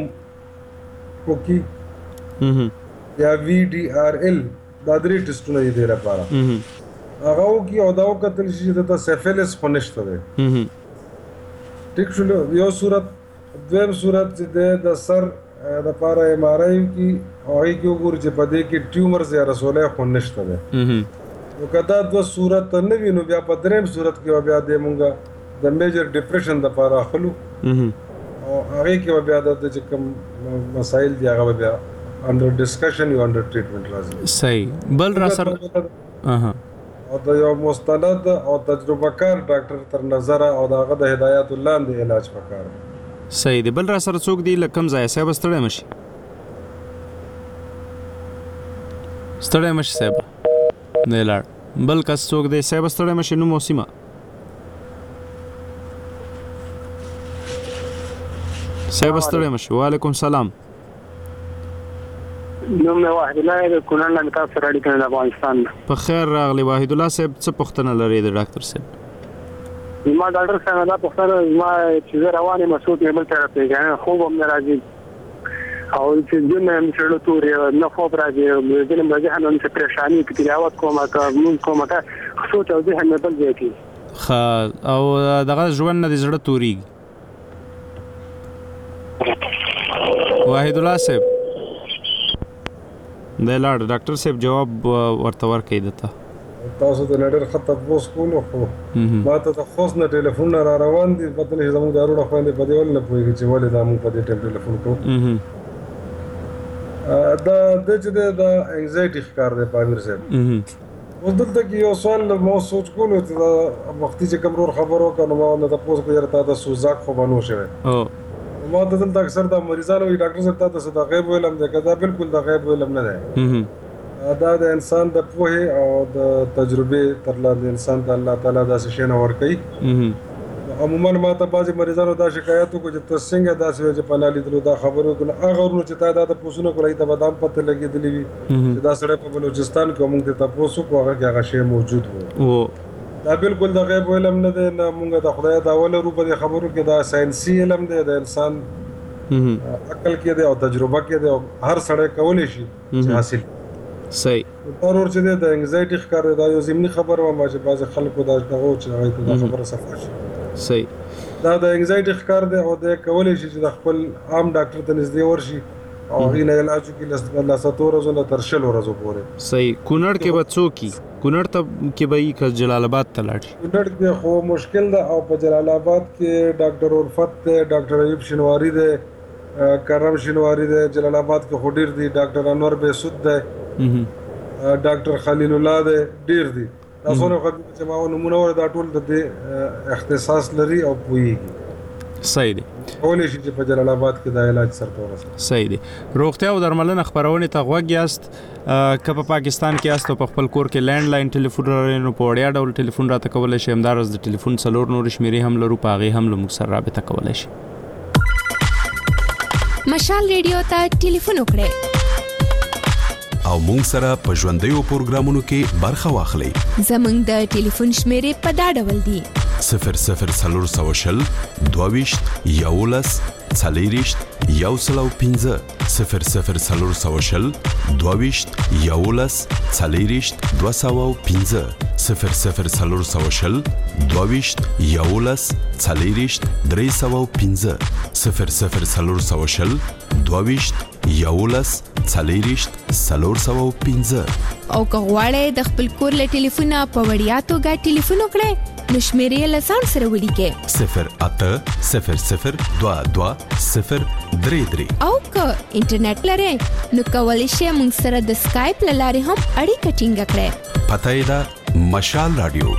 وکړي یا وی ډي آر ال دا درې ټیسټونه دي دی لپاره هغه وکړي او دا وکتل شي چې دته سیفیلس خو نشته دی. ټیک شو. یو صورت. دویم صورت چې دی د سر دپاره ایم آر آی وکړي هغې کې وګورو چې په دې کې ټیومرز یا رسولی خو نشته دی. نو که دا دوه صورت نه وي نو بیا په دریم صورت کې به بیا دی مونږ د میجر ډپریشن دپاره اخلو او هغې کې به بیا د چې کوم مسایل دي هغه به بیا انډر ډسکشن یا انډر ټریټمنټ راځي. صحیح. بل را سره او د یو مستند او تجربه کار ډاکټر تر نظره او د هغه د هدایاتو لاندې علاج پکار دی. صحیح دی. بل را سره څوک دی له کوم ځایه صاحب ستړی مشي ستړی مشي صاحب دی لاړ بل کس څوک دی صاحب ستړی مشي نوم او سیمه صاحب ستړی مشي. وعلیکم سلام. نوم مې واحد الله د کونړ نه تاسو سره اړیکه د افغانستان. په خیر راغلی واحد الله صاحب. څه پوښتنه لرئ د ډاکټر صاحب؟ ما ډاکټر صاحب دا پوښتنه ما چې زه روان یم مسعود مې بل طرف ته ځم خوب هم نه راځي او چې دین مې شړل تورې نه خوب راځي دین مې ځه هم څه پریشانی کې تلاوت کوم کا مون کوم کا سوچ او ذهن مې بل ځای کې خا او دغه ژوند نه زړه توري. واحد الله صاحب د لاړ ډاکټر صاحب جواب ورته ورکړی دته تاسو ته نړۍ خطه پوس کولو خو ما ته د خوښ نه ټلیفون را روان دي پته نه زموږ دارو خوندې په دې ول نه پوهیږي چې ولې دا موږ په دې ټلیفون کوو. دا د چې د انزایټي ښکار دی په امیر صاحب. اوس دلته کې یو سوال ما سوچ کولو چې دا وختي چې کوم ور خبرو کنه ما نه تاسو کو یاره تا د سوزاک خو بنو شوی ما ته دلته اکثر د مریضانو وی ډاکټر صاحب تاسو د غیب علم دی کدا بالکل د غیب علم نه دی. دا د انسان د پوهې او د تجربې تر لاندې انسان ته الله تعالی داسې شی نه ورکوي. عموما ما ته بعضې مریضانو دا شکایت وکړو چې ته څنګه داسې وایې چې په لا لیدلو دا خبرې وکړو هغه ورنو چې تا دا تپوسونه کړل هغې ته به دا هم پته لګېدلې وي چې دا سړی په بلوچستان کې موږ ته تپوس وکړو هغه کې هغه شی موجود و. دا بالکل د غیب علم نه دی نه موږ د خدای دعوه لرو په دې خبرو کې دا ساینسي علم دی د انسان عقل کې دی او تجربه کې دی او هر سړی کولی شي چې حاصل. صحیح. ضرور چې د انګزایټي ښکار دا یو ضمني خبره وه ما چې بعضې خلکو دا دغه چې هغوی ته دا خبره صفا شي. صحیح. دا د انګزایټي ښکار دی او د کولای شي چې د خپل عام ډاکټر ته نږدې ورشي او هغې نه علاج وکړي له ستو ورځو نه تر شلو ورځو پورې. صحیح. کونړ کې به څوک کی کونړ ته کې به یې که جلال آباد ته لاړ شي؟ کونړ کې خو مشکل ده او په جلال آباد کې ډاکټر الفت دی، ډاکټر ایوب شینواري دی، کرم شینواري دی. جلال آباد کې خو ډېر دي. ډاکټر انور بیسود دی، ډاکټر خلیل الله دی، ډېر دي. دا څونه خلک چې ما نمونه ور دا ټول د دې اختصاص لري او پوهیږي. صحیح دی. کولی شي چې په جلال آباد کې د علاج سرته ورسوي. صحیح دی. روغتیا او درملنه خبرونه ته غوږ یاست. که په پاکستان کې یاست او په خپل کور کې لینډ لاین ټلیفون لرئ نو په وړیا ډول ټلیفون راته کولی شئ. همداراز د ټلیفون څلور نورې شمیرې هم لرو، په هغې هم له موږ سره رابطه کولی شئ. مشال ریډیو ته ټلیفون وکړئ او مونږ سره په ژوندیو پروګرامونو کې برخه واخلئ. زموږ د ټلیفون شمیرې په دا ډول دي: صفر صفر څلور سوه شل دوه ویشت یولس څلېرویشت یو سل او پنځه صفر صفر څلور سوه شل دوه ویشت یولس څلېرویشت دوه سوه او پنځه صفر صفر څلور سوه شل دوه ویشت یولس څلېرویشت درې سوه او پنځه صفر صفر څلور سوه شل دوه ویشت یولس څلېرویشت څلور سوه او پنځه. او که غواړئ د خپل کور له ټلیفونه په وړیا توګه ټلیفون وکړئ نو شمیرې له ځان سره ولیکئ: صفر اته صفر صفر دوه دوه صفر درې درې. او که انټرنیټ لرئ نو کولی شئ موږ سره د سکایپ له لارې هم اړیکه ټینګه کړئ. پته یې ده مشال رادیو.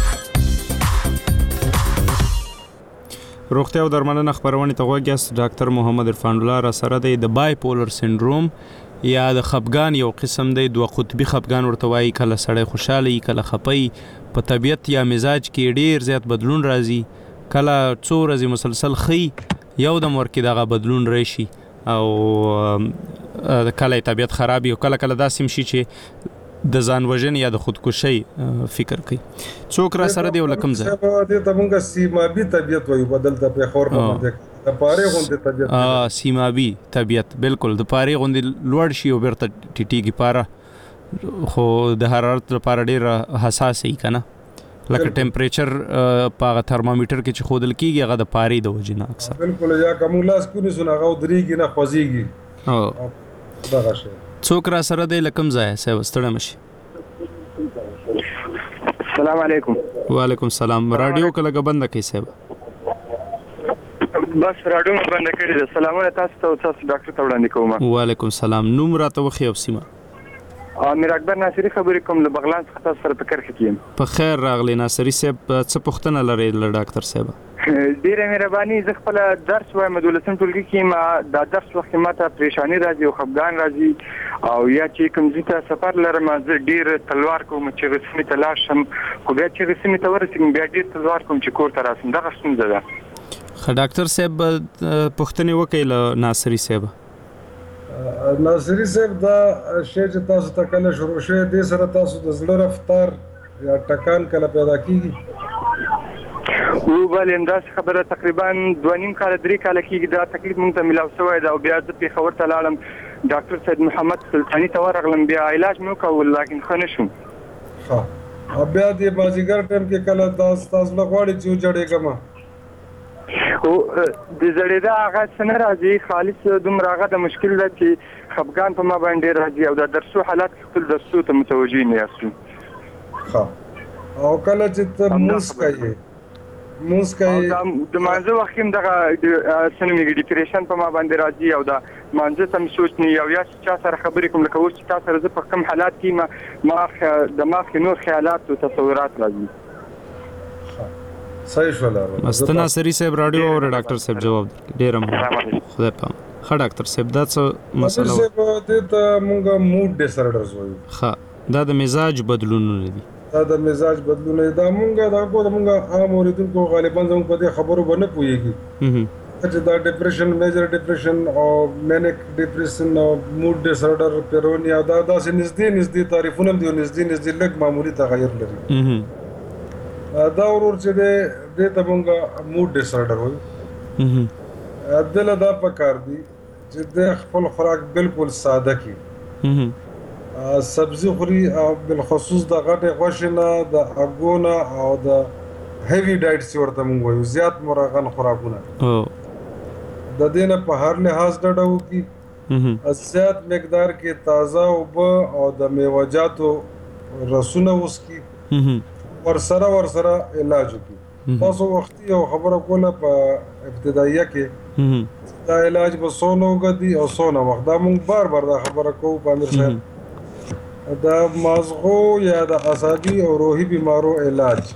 روغتیا او درملنه خبرونه ته غوږ یاست. ډاکټر محمد عرفان الله را سره دی. د بای پولر سنډروم یا د خپګان یو قسم دی، دوه قطبي خپګان ورته وایي. کله سړی خوشاله وي، کله خپه، په طبیعت یا مزاج کې ډیر زیات بدلون راځي. کله څو ورځې مسلسل خي، یو دم ورکې دغه بدلون راشي او کله طبیعت خرابي او کله کله داسې شي چې د ځان وژنې یا د خودکشي فکر کوي. څوک را سره دی ولکم ځای؟ دې ته مونږ سیمابي طبیعت وایو، بدل د پیښور په منځ د پاره غونډه طبیعت. اه سیمابي طبیعت بالکل د پاره غونډه لوړ شي او بیرته ټیټیږي. پاره خو د حرارت لپاره ډیر حساس وي کنه، لکه ټمپریچر په ترمامیټر کې چې خودل کیږي هغه د پاره د وجنه اکثر. بالکل یا کوم لاس کو نه سنغه دريږي نه خوځيږي. او دا غشه څوک را سره دی لکم ځای سه وستړم شي. السلام علیکم. وعلیکم السلام. رادیو کله بند کړئ صاحب؟ بس رادیو بند کړی دی. سلامونه تاسو ته او تاسو ډاکټر ته وړاندې کوم. وعلیکم السلام. نوم راته وخی او سیمه؟ امیر اکبر ناصری خبرې کوم له بغلان څخه. تاسو سره په کرخه کې یم. په خیر راغلی ناصری صاحب. څه پوښتنه لرئ له ډاکټر صاحب؟ ډیره مهرباني. زه خپل درس وایم دولسم ټولګي کې. ما دا درس وخت ماته پریشانی راځي او خپګان راځي او یا چې کوم ځای ته سفر لرم زه ډیر تلوار کوم چې رسمي ته لاړ شم، خو بیا چې رسمي ته ورسېږم بیا ډیر تلوار کوم چې کور ته راسم. دغه ستونزه ده. ښه ډاکټر صاحب پوښتنې وکړئ له ناصری صاحب. ناصری صاحب دا شی چې تاسو ته کله شروع شوی دې سره تاسو د زړه رفتار یا ټکان کله پیدا کیږي؟ او بل انداز خبره تقریبا دوه نیم کال درې کال کېږي دا تکلیف مونږ ته ملاو شوی دا. او بیا زه پېښور ته لاړم، ډاکټر سید محمد سلطاني ته ورغلم، بیا علاج مې وکړ لیکن ښه نه شوم. ښه بیا دې مازدیګر ټایم کې کله تاسو تاسو له غواړئ چې وجړېږم او د زړېدا هغه څه نه راځي، خالص دومره هغه د مشکل ده چې خپګان په ما باندې راځي او د درسو حالات خپل درسو ته متوجه نه یاستو. ښه او کله چې ته مونځ کوې مونږ کوي د مانځه وخت هم دغه سنمي ډیپریشن په ما باندې راځي او دا مانځه تم سوچ نه یو یا چا سره خبرې کوم لکه اوس چې تاسو سره زه په کوم حالات کې ما ما د ما نور خیالات او تصورات راځي. صحیح شولا مستنا سری صاحب رادیو او ډاکټر صاحب جواب ډیر هم خدای پام. ښه ډاکټر صاحب دا څه مسله ده؟ د ته مونږه موډ ډیسارډرز وایو. ښه دا د مزاج بدلونونه دي. دا د مزاج بدلونه دا مونږه دا کو د مونږه عام اوریدونکو غالبا زموږ په دې خبرو باندې پوهیږي چې دا ډیپریشن میجر ډیپریشن او مینیک ډیپریشن او موډ ډیسارډر پیرونیا دا داسې نږدې نږدې تعریفونه دي او نږدې نږدې لږ معمولی تغیر لري. دا ورور چې د ته مونږه موډ ډیسارډر وایي. دله دا پکار دي چې د خپل خوراک بالکل ساده کړي، سبزی خوري او بالخصوص د غټه غوښه نه د اګونه او د هیوی ډایټس ورته موږ وایو، زیات مرغن خوراکونه او د دې نه په هر لحاظ ډډه وکړي، زیات مقدار کې تازه اوبه او د میوه‌جاتو رسونه وڅښي، ورسره ورسره علاج وکړي. تاسو وختي یو خبره کوله په ابتدایه کې دا علاج به څونه وګدي او څونه وخت، دا موږ بار بار دا خبره کوو په امیر صاحب. د مازغو یا د عصبي او روحي بیمارو علاج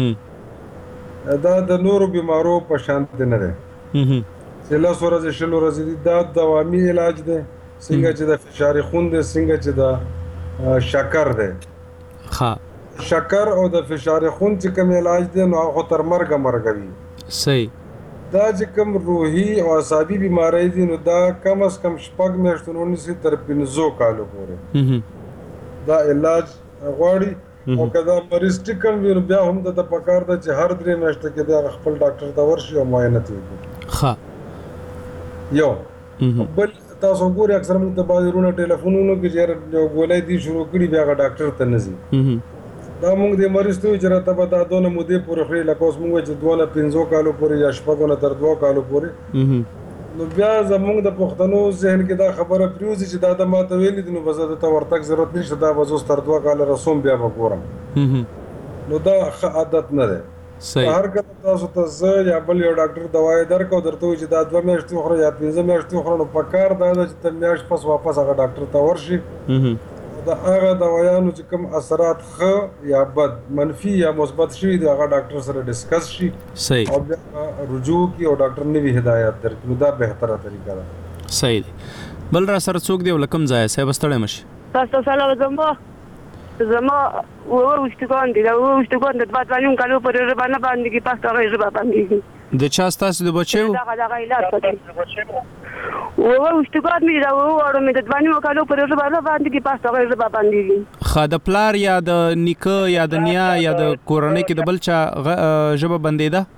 دا د نورو بیمارو په شان نه دی چې لس ورځې شل ورځې دي، دا دوامي علاج دی، څنګه چې د فشار خون دی، څنګه چې د شکر دی. ښه شکر او د فشار خون چې کوم علاج دی نو هغه تر مرګه مرګ وي. صحیح. دا چې کوم روحي او عصبي بیماری دي نو دا کم از کم شپږ میاشتې ونیسي تر پنځو کالو پورې دا علاج غواړي. او کله مریض ټیکم وي نو بیا هم د پکار د چې هر درې میاشتې کې د خپل ډاکټر ته ورشي او معاینه وکړي. ښه یو بل تاسو ګورئ اکثر موږ ته بعضې وروڼه ټلیفونونو کې چې یو ګولۍ دي شروع کړي بیا هغه ډاکټر ته نه ځي. دا موږ د مریض ته وایو چې راته به دا دونه مودې پورې خوري، لکه اوس موږ وایو چې دوه نه پنځو کالو پورې یا شپږو نه تر دوه کالو پورې. نو بیا زموږ د پښتنو ذهن کې دا خبره پرېوځي چې دا د ما ته ویلي دي نو بس د ته ورتګ ضرورت نشته، دا به زه اوس تر دوه کاله رسوم بیا به ګورم. نو دا ښه عادت نه دی. هر کله تاسو ته زه یا بل یو ډاکټر دوایي درکړو درته وایي چې دا دوه میاشتې وخوره یا پنځه میاشتې وخوره، نو پکار دا ده چې ته میاشت پس واپس هغه ډاکټر ته ورشي. د هغه دوايانو چې کوم اثرات ښه یا بد منفي یا مثبت شوي دي هغه ډاکټر سره ډسکس شي. صحیح. او بیا رجوع کی او ډاکټر نوی هدایت درکړي، نو دا بهتره طریقه ده. صحیح دی. بل را سره څوک دی ولکم ځای صاحب ستړی مشي. تاسو سلام زما زما وروشتګان دي دا وروشتګان د دوه کالو پورې ربانه باندې کې پاسته راځي ربا باندې د چا ستاسو د بچو دا دا علاج کوي. وروشتګان مې دا وروړو مې د دوه کالو پورې ربا باندې کې پاسته راځي ربا باندې. خا د پلار یا د نیکه یا د نیا یا د کورنۍ کې د بل چا ژبه بندې ده؟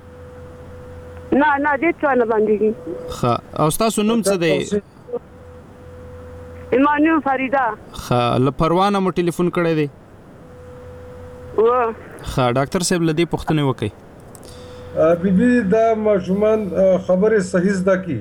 نه نه دې څه نه باندې. خا او تاسو نوم څه دی؟ ایمانو فریدا. خا له پروانه مو ټلیفون کړی دی؟ و خا ډاکټر صاحب لدی پښتنه وکي. بیبي دا ماشومان خبره صحیح زده کی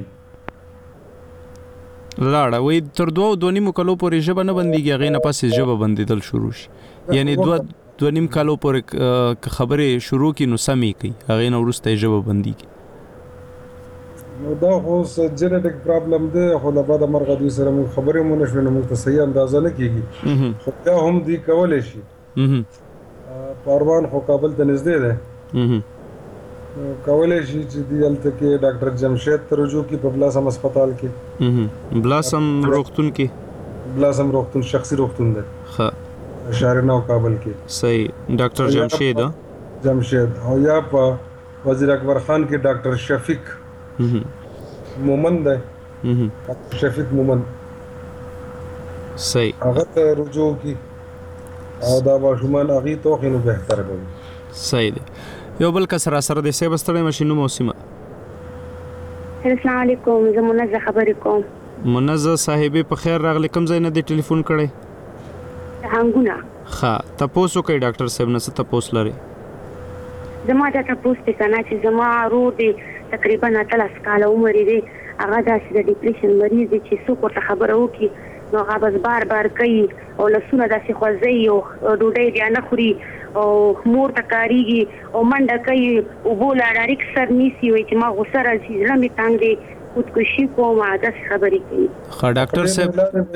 لاړه وي تر دوه دوه نیم کالو پورې ژبه نه بنديږي، هغه نه پاسې ژبه بندیدل شروع شي، یعنی دوه دوه نیم کالو پورې خبره شروع کی نو سمې کوي، هغه نه ورسته ژبه بنديږي. نو دا خو جنټیک پرابلم دی، خو له بعد مرغه دوی سره موږ خبرې مونږ نشو نو موږ ته صحیح اندازه نه کیږي. خو دا هم دی کولای شي. پروان خو کابل ته نږدې ده، کولای شي چې دی هلته کې ډاکټر جمشید ته رجوع کی په بلاسم هسپتال کې. بلاسم روغتون کې؟ بلاسم روغتون شخصي روغتون دی. ښه شارنو کابل کې. صحیح. ډاکټر جمشید جمشید او یا په وزیر اکبر خان کې ډاکټر شفیق مومن دی. شفیق مومن. صحیح. هغه ته رجوع کی او دا ماشومان هغه ته خو نو بهتر به. صحیح دی. یو بل کس را سره د سیب ستړی ماشینو موسمه. السلام علیکم، زه منزه خبرې کوم. منزه صاحبې په خیر راغلی، کوم ځای نه دی ټلیفون کړی؟ هنګونه. ښه تاسو کوي ډاکټر صاحب نه څه تاسو لري؟ زما دا تاسو ته کنه چې زما ورور دی تقریبا اتلس کاله عمر دی، هغه داسې د ډیپریشن مریض دی چې څوک ورته خبره وکړي نو هغه بس بار بار کوي او لاسونه داسې خوځوي او ډوډۍ بیا نه خوري او مور ته کاریږي او منډه کوي او بوله ډایرک سر نیسي، وایي چې ما غوسه راځي، زړه مې تنګ دی، خودکشي کوم، داسې خبرې کوي. ښه ډاکټر صاحب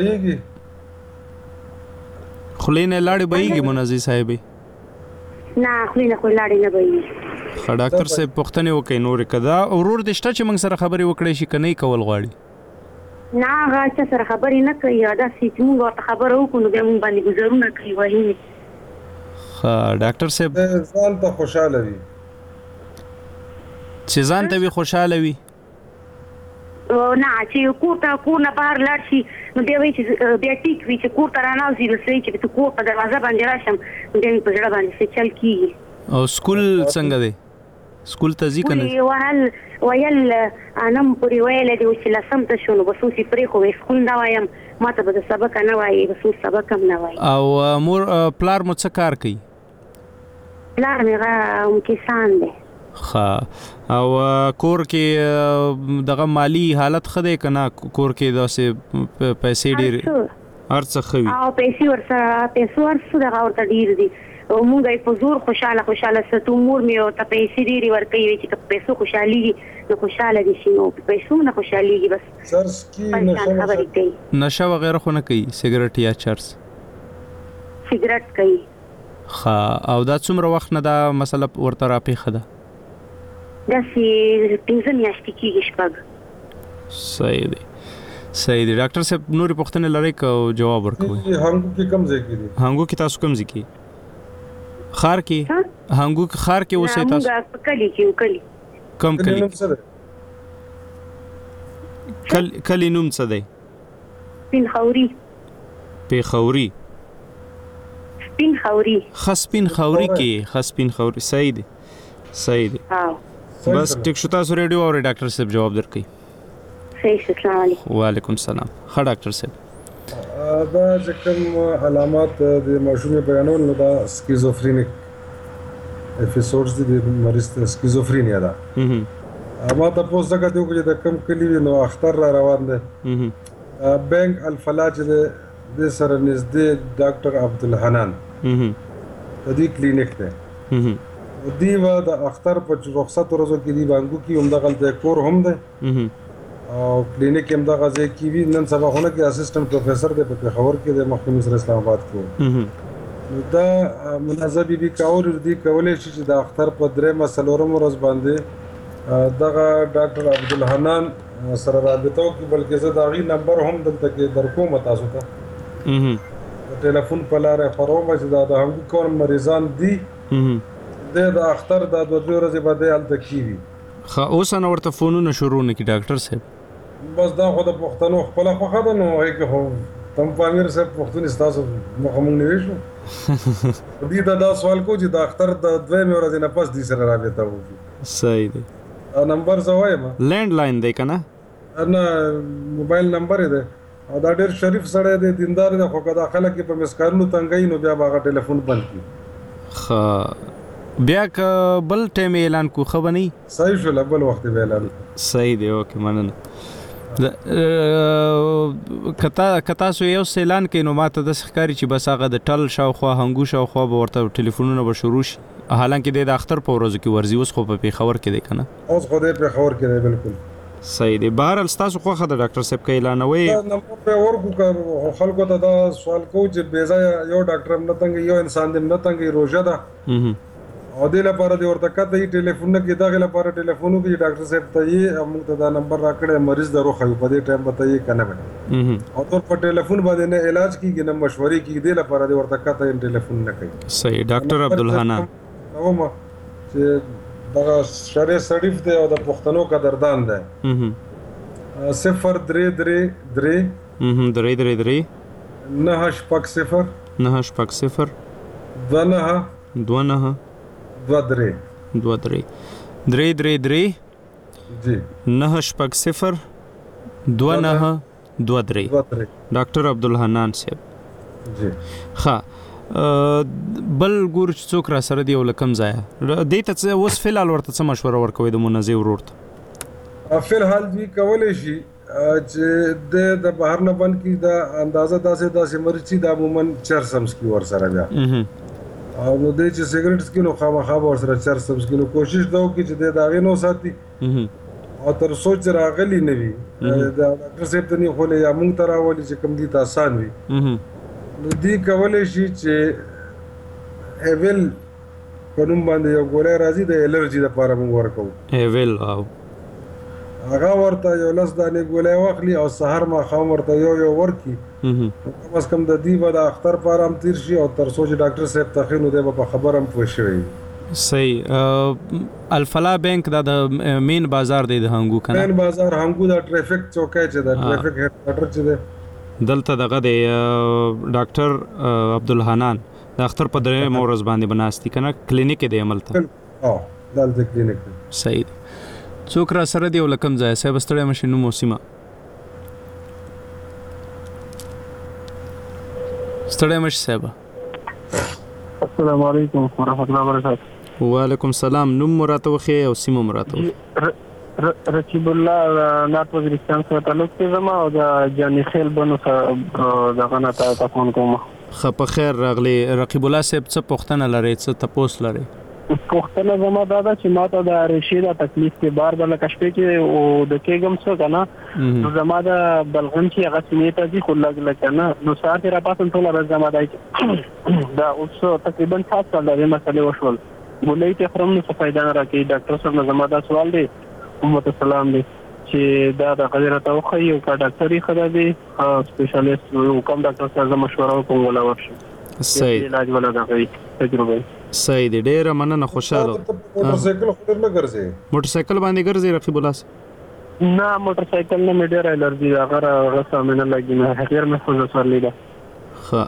خولې نه لاړې بهیږي منزه صاحبې؟ نه خولې نه خو لاړې نه بهیږي. ښه ډاکټر صاحب پوښتنې وکړئ نورې که دا ورور دې شته چې موږ سره خبرې وکړی شي که نه یې کول غواړي؟ نه هغه چا سره خبرې نه کوي، داسې چې موږ ورته خبره وکړو نو بیا موږ باندې ګزارونه کوي وایي. ښه ډاکټر صاحب ځان ته خوشحاله وي، چې ځان ته وي خوشحاله وي؟ نه چې کور ته کور نه بهر لاړ شي نو بیا وایي چې بیا ټیک وي چې کور ته راناوځي نو صحیح چې کور په دروازه باندې راشم بیا مې په زړه باندې څه چل کېږي. او سکول څنګه دی؟ سکول ته ځي که نه؟ وهل ویل انا م پورې ویلی دی چې لسم ته شو نو بس اوس یې پرېښو، سکول نه وایم، ما ته به د سبقه نه وایي، بس اوس سبق هم نه وایي. او مور پلار مو څه کار کوي؟ پلار مې غا کسان دی. ښه او کور کې دغه مالی حالت ښه دی که نه؟ کور کې داسې پیسې ډېرې هر څه ښه وي؟ او پیسې ورسره پیسو هر څه دغه ورته ډېر دي. مونږ یې په زور خوشحاله خوشحاله ستو. مور مې ورته پیسې ډېرې ورکوي چې که پیسو خوشحالېږي نو خوشحاله دي شي، نو پیسو نه خوشحالېږي. بس چرس کې خبرې کوي، نشه وغیره خو نه کوي؟ سګرټ یا چرس؟ سګرټ کوي. ښه او دا څومره وخت نه دا مسله ورته راپېښه ده؟ داسې پنځه میاشتې کېږي، شپږ. صحیح دی صحیح دی. ډاکټر صاحب نورې پوښتنې لرئ که جواب ورکوئ؟ هنګو کې کوم ځای کې دي؟ هنګو کې تاسو کوم ځای کې؟ خار کې؟ هنګو کې خار کې اوسئ تاسو؟ موږ په کلي کې یو. کلي کوم کلي؟ کلي نوم څه دی؟ سپین خوري. پیښوري؟ سپین خوري. ښه سپین خوري کې ښه سپین خوري. صحیح دی صحیح دی. بس ټیک شو، تاسو ریډیو اورئ، ډاکټر صاحب جواب درکوي. صحیح شو. السلام علیکم. وعلیکم السلام. ښه ډاکټر صاحب دا چې کوم علامات د ماشوم بیانول نو دا سکیزوفرینیک اپیسوډز دي، د مریض ته سکیزوفرینیا ده. ما ته پوښتنه کوي چې د کوم کلی نو اختر را روان دی. بینک الفلا چې د سره نږدې ډاکټر عبدالحنان د دې کلینیک دی. دی و د اختر په رخصت ورځو کې دی بانګو کې هم دغه د کور هم دی او کلینیک هم دغه ځای کې وی. نن سبا خونه کې اسسټنټ پروفیسور دی په پېښور کې د محکمې سره اسلام آباد کې. دا مناسبې دي کاور دي کولای شي چې د اختر په درېمه څلورمه ورځ باندې دغه ډاکټر عبدالحنان سره رابطه وکړي، بلکې زه د هغې نمبر هم دلته کې درکوم تاسو ته. د ټلیفون په لارې خپروم چې دا د هنګو کوم مریضان دي د اختر د دوه درې ورځې بعد هلته کېږي. ښه اوس نه ورته فونونه شروع نه کړي ډاکټر صاحب؟ بس دا خو د پښتنو خپله خوښه ده، نو هغې کې خو تم پامیر صاحب پښتون ستاسو مخه مونږ نه ویشو. دوی ته دا سوال کوو چې د اختر د دویمې ورځې نه پس دوی سره رابطه وکړي. صحیح دی. نمبر زه وایم لینډ لاین دی که نه؟ نه موبایل نمبر یې دی او دا ډېر شریف سړی دی، دیندار دی، خو که دا خلک یې په مسکارونو تنګوي نو بیا به هغه ټلیفون بند کړي. ښه بیا که بل ټایم اعلان کو ښه به نه وي؟ صحیح شو، بل وخت به اعلان. صحیح دی اوکې مننه. که تاسو یو څه اعلان کوئ نو ما ته داسې ښکاري چې بس هغه د ټل شاوخوا هنګو شاوخوا به ورته ټلیفونونه به شروع شي، حالانکې دی د اختر په ورځو کې ورځي. اوس خو په پېښور کې دی که نه؟ اوس خو دی پېښور کې دی بالکل. صحیح دی. بهرحال ستاسو خوښه ده ډاکټر صاحب که اعلانوئ؟ نمبر پرې ورکړو که خلکو ته دا سوال کوو چې بې ځایه یو ډاکټر هم نه تنګوي، یو انسان دې هم نه تنګوي، روژه ده او دې لپاره دې ورته کته یي ټلیفون نه کړي، دغې لپاره ټلیفون وکړي ډاکټر صاحب ته یې او موږ ته دا نمبر راکړی مریض د روغ وي په دې ټایم به ته یې که نه وي او تور په ټلیفون باندې نه علاج کېږي نه مشورې کېږي، دې لپاره دې ورته کته یې ټلیفون نه کوي. صحیح. ډاکټر عبدالحنان وایم چې دغه شرع شریف دی او د پښتنو قدردان دی. صفر درې درې درې درې درې درې نهه شپږ صفر نهه شپږ صفر دوه نهه دوه نهه دوه درې دوه درې درې درې درې جی نهه شپږ صفر دوه نهه دوه درې. ډاکټر عبدالحنان صاحب جی. ښه بل ګور چې څوک را سره دی او له کوم ځایه دې ته اوس فلحال ورته څه مشوره ورکوئ د منازع ورور ته؟ فلحال دوی کولی شي چې د بهر نه بند کړي دا اندازه داسې داسې مریض چې دا عموماً چرس هم څکي ورسره بیا او نو دی چې سګرټ څکي نو خامخا به ورسره چرس هم څکي، نو کوشش دا وکړي چې دی د هغې نه وساتي او تر څو چې راغلي نه وي د ډاکټر صاحب ته نه خولی یا موږ ته راولي چې کوم دي ته اسان وي نو دوی کولی شي چې ایویل په نوم باندې یو ګولی راځي د الرجي دپاره موږ ورکوو. ایویل او هغه ورته یو لس دانې ګولۍ واخلي او سهار ماښام ورته یو یو ورکړي، کم از کم د دوی به د اختر په ارام تېر شي او تر څو چې ډاکټر صاحب ته ښي نو دی به په خبره هم پوه شوی وي. صحیح. الفلا بینک دا د مین بازار دی د هنګو که نه؟ مین بازار هنګو دا ټریفک چوکی چې دی ټریفک هیډ کوارټر چې دی دلته دغه دی ډاکټر عبدالحنان د اختر په درېیمه ورځ باندې به ناست دي که نه؟ کلینیک دی هملته؟ او دلته کلینیک دی. صحیح دی. څوک را سره دی او له کوم ځایه؟ صاحب ستړی مه شئ، نوم او سیمه. ستړی مه شئ صاحبه. السلام علیکم ورحمۃ اللہ وبرکاتہ. وعلیکم السلام. نوم مراته وخی او سیمه مراته وخی. رقیب الله نات وزیرستان سره تعلق کې زما او د جانی خیل بنو سره دغه نه تاسو کوم. خپ خیر راغلی. رقیب الله صاحب څه پوښتنه لري څه تاسو لري؟ پوښتنه زما دا ده چې ماته د رشید تکلیف کې بار بل کشپې کې او د کېګم څه کنه نو زما د بلغم چې هغه سینې ته دي خو لګ لګ کنه نو ساعت را پاتم ټول راز زما دای دا اوس تقریبا سات سال لري مسلې وشول ولې ته خرم نو څه فائدہ نه راکې ډاکټر صاحب زما دا سوال دی امت السلام دی چې دا د قدرت توخی او کا ډاکټري خدا دی سپیشلیست کوم ډاکټر سره مشوره وکړم ولا ورشي صحیح علاج ولا دغه تجربه صحیح دی. ډیره مننه خوشاله. موټرسایکل خو نه ګرځي موټرسایکل باندې ګرځي رقیب الله صاحب؟ نه موټرسایکل نه مې ډېر الرجی ده هغه غوسه مې نه لګي نه هغه مې خو زسر لیدا. ښه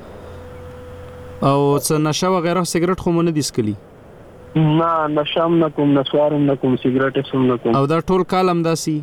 او څه نشه وغیرہ سیګریټ خو مونږ نه دیسکلی؟ نه نشم نه کوم نسوارم نه کوم سیګریټ هم نه کوم. او دا ټول کال هم داسي؟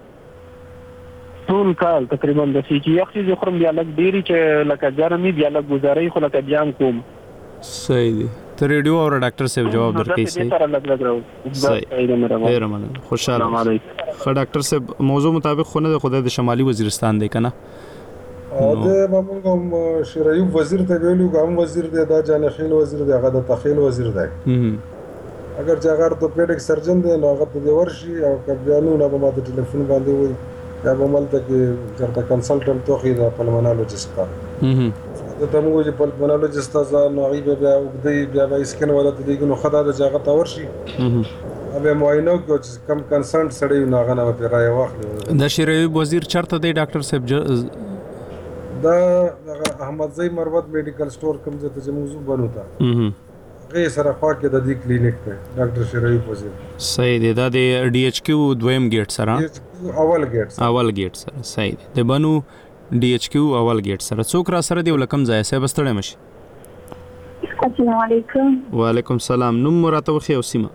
ټول کال تقریبا داسي چې یو څه خو بیا لګ ډیری چې لکه ګرمي بیا لګ گزاري خو لکه جام کوم. صحیح دی. ته ریډیو او ډاکټر صاحب جواب درکې سي. صحیح دی. ډیر مننه خوشاله. خو ډاکټر صاحب موضوع مطابق خو نه خدای د شمالي وزیرستان دی کنه او د موږ شریف وزیر ته ویلو کوم وزیر دی دا جانخیل وزیر دی هغه د تخیل وزیر دی. اگر چې هغه ته پیډک سرجن دی نو هغه د ورشي او کبيانو نه به ما د ټلیفون باندې وي یا به ملته کې چرته کنسلټنټ توخی دا پلمنالوجست کا د تمغه چې پلمنالوجست ځان غي بیا وګدي بیا به اسکن ولا تدګ نو خدای د جګه تورشي اوبه معاینه کو چې کم کنسنټ سړی نه غنه په راي واخلي. د شریف وزیر چرته دی ډاکټر صاحب؟ دا احمد زئی مروت میډیکل سٹور کوم ځای ته موضوع بنوتا غي سره خوا کې د دې کلینیک ته ډاکټر شریف وزیر. صحیح دی. دا د ډي ایچ کیو دویم گیټ سره اول گیټ اول گیټ سره. صحیح دی. د بنو ډي ایچ کیو اول گیټ سره څوک را سره دی ولکم ځای سه بستړې مشي. السلام علیکم. وعلیکم السلام. نوم مراته وخی او سیمه؟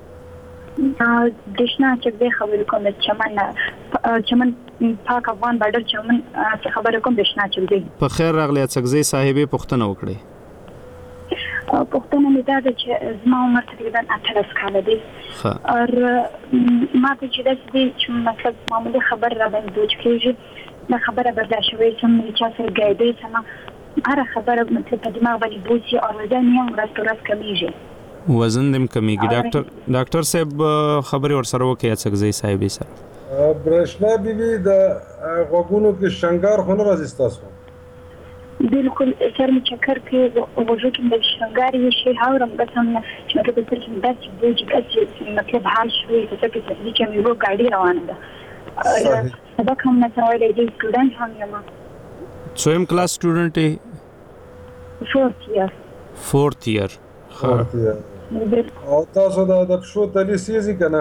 دشنا چې به خبر کوم چمن چمن پاک افغان بارډر چمن څه خبر کوم دشنا چې دی. په خیر راغلی. څنګه صاحبې پښتنه وکړي؟ پښتنه مې دا چې زما عمر تقریبا اتلس کاله دی. اور ما ته چې د دې چې مطلب معمولی خبر را باندې دوج کېږي دا خبره برداشت شوی سم چې سره ګایډي سم هر خبره مطلب په دماغ باندې بوزي او وزن یې ورځ تر ورځې کمیږي. وزن دم کمیږي. ډاکټر ډاکټر صاحب خبري ور سره وکي څنګه صاحب سره برښنا بیبي د غوګونو کې شنګار خو نه راځي تاسو؟ بالکل سر می چکر کې وجود کې د شنګار یې شي هاورم بس هم چې په دې کې داسې بوجي چې مطلب حال شوی چې څه کې چې مې وو ګاډي روانه ده. دا کوم نه سوالې دي سټوډنټ هم یم. څوم کلاس سټوډنټ یې؟ فورث ایئر. فورث ایئر. فورث ایئر. او تاسو د د پښو تعلیم سيزي کنه؟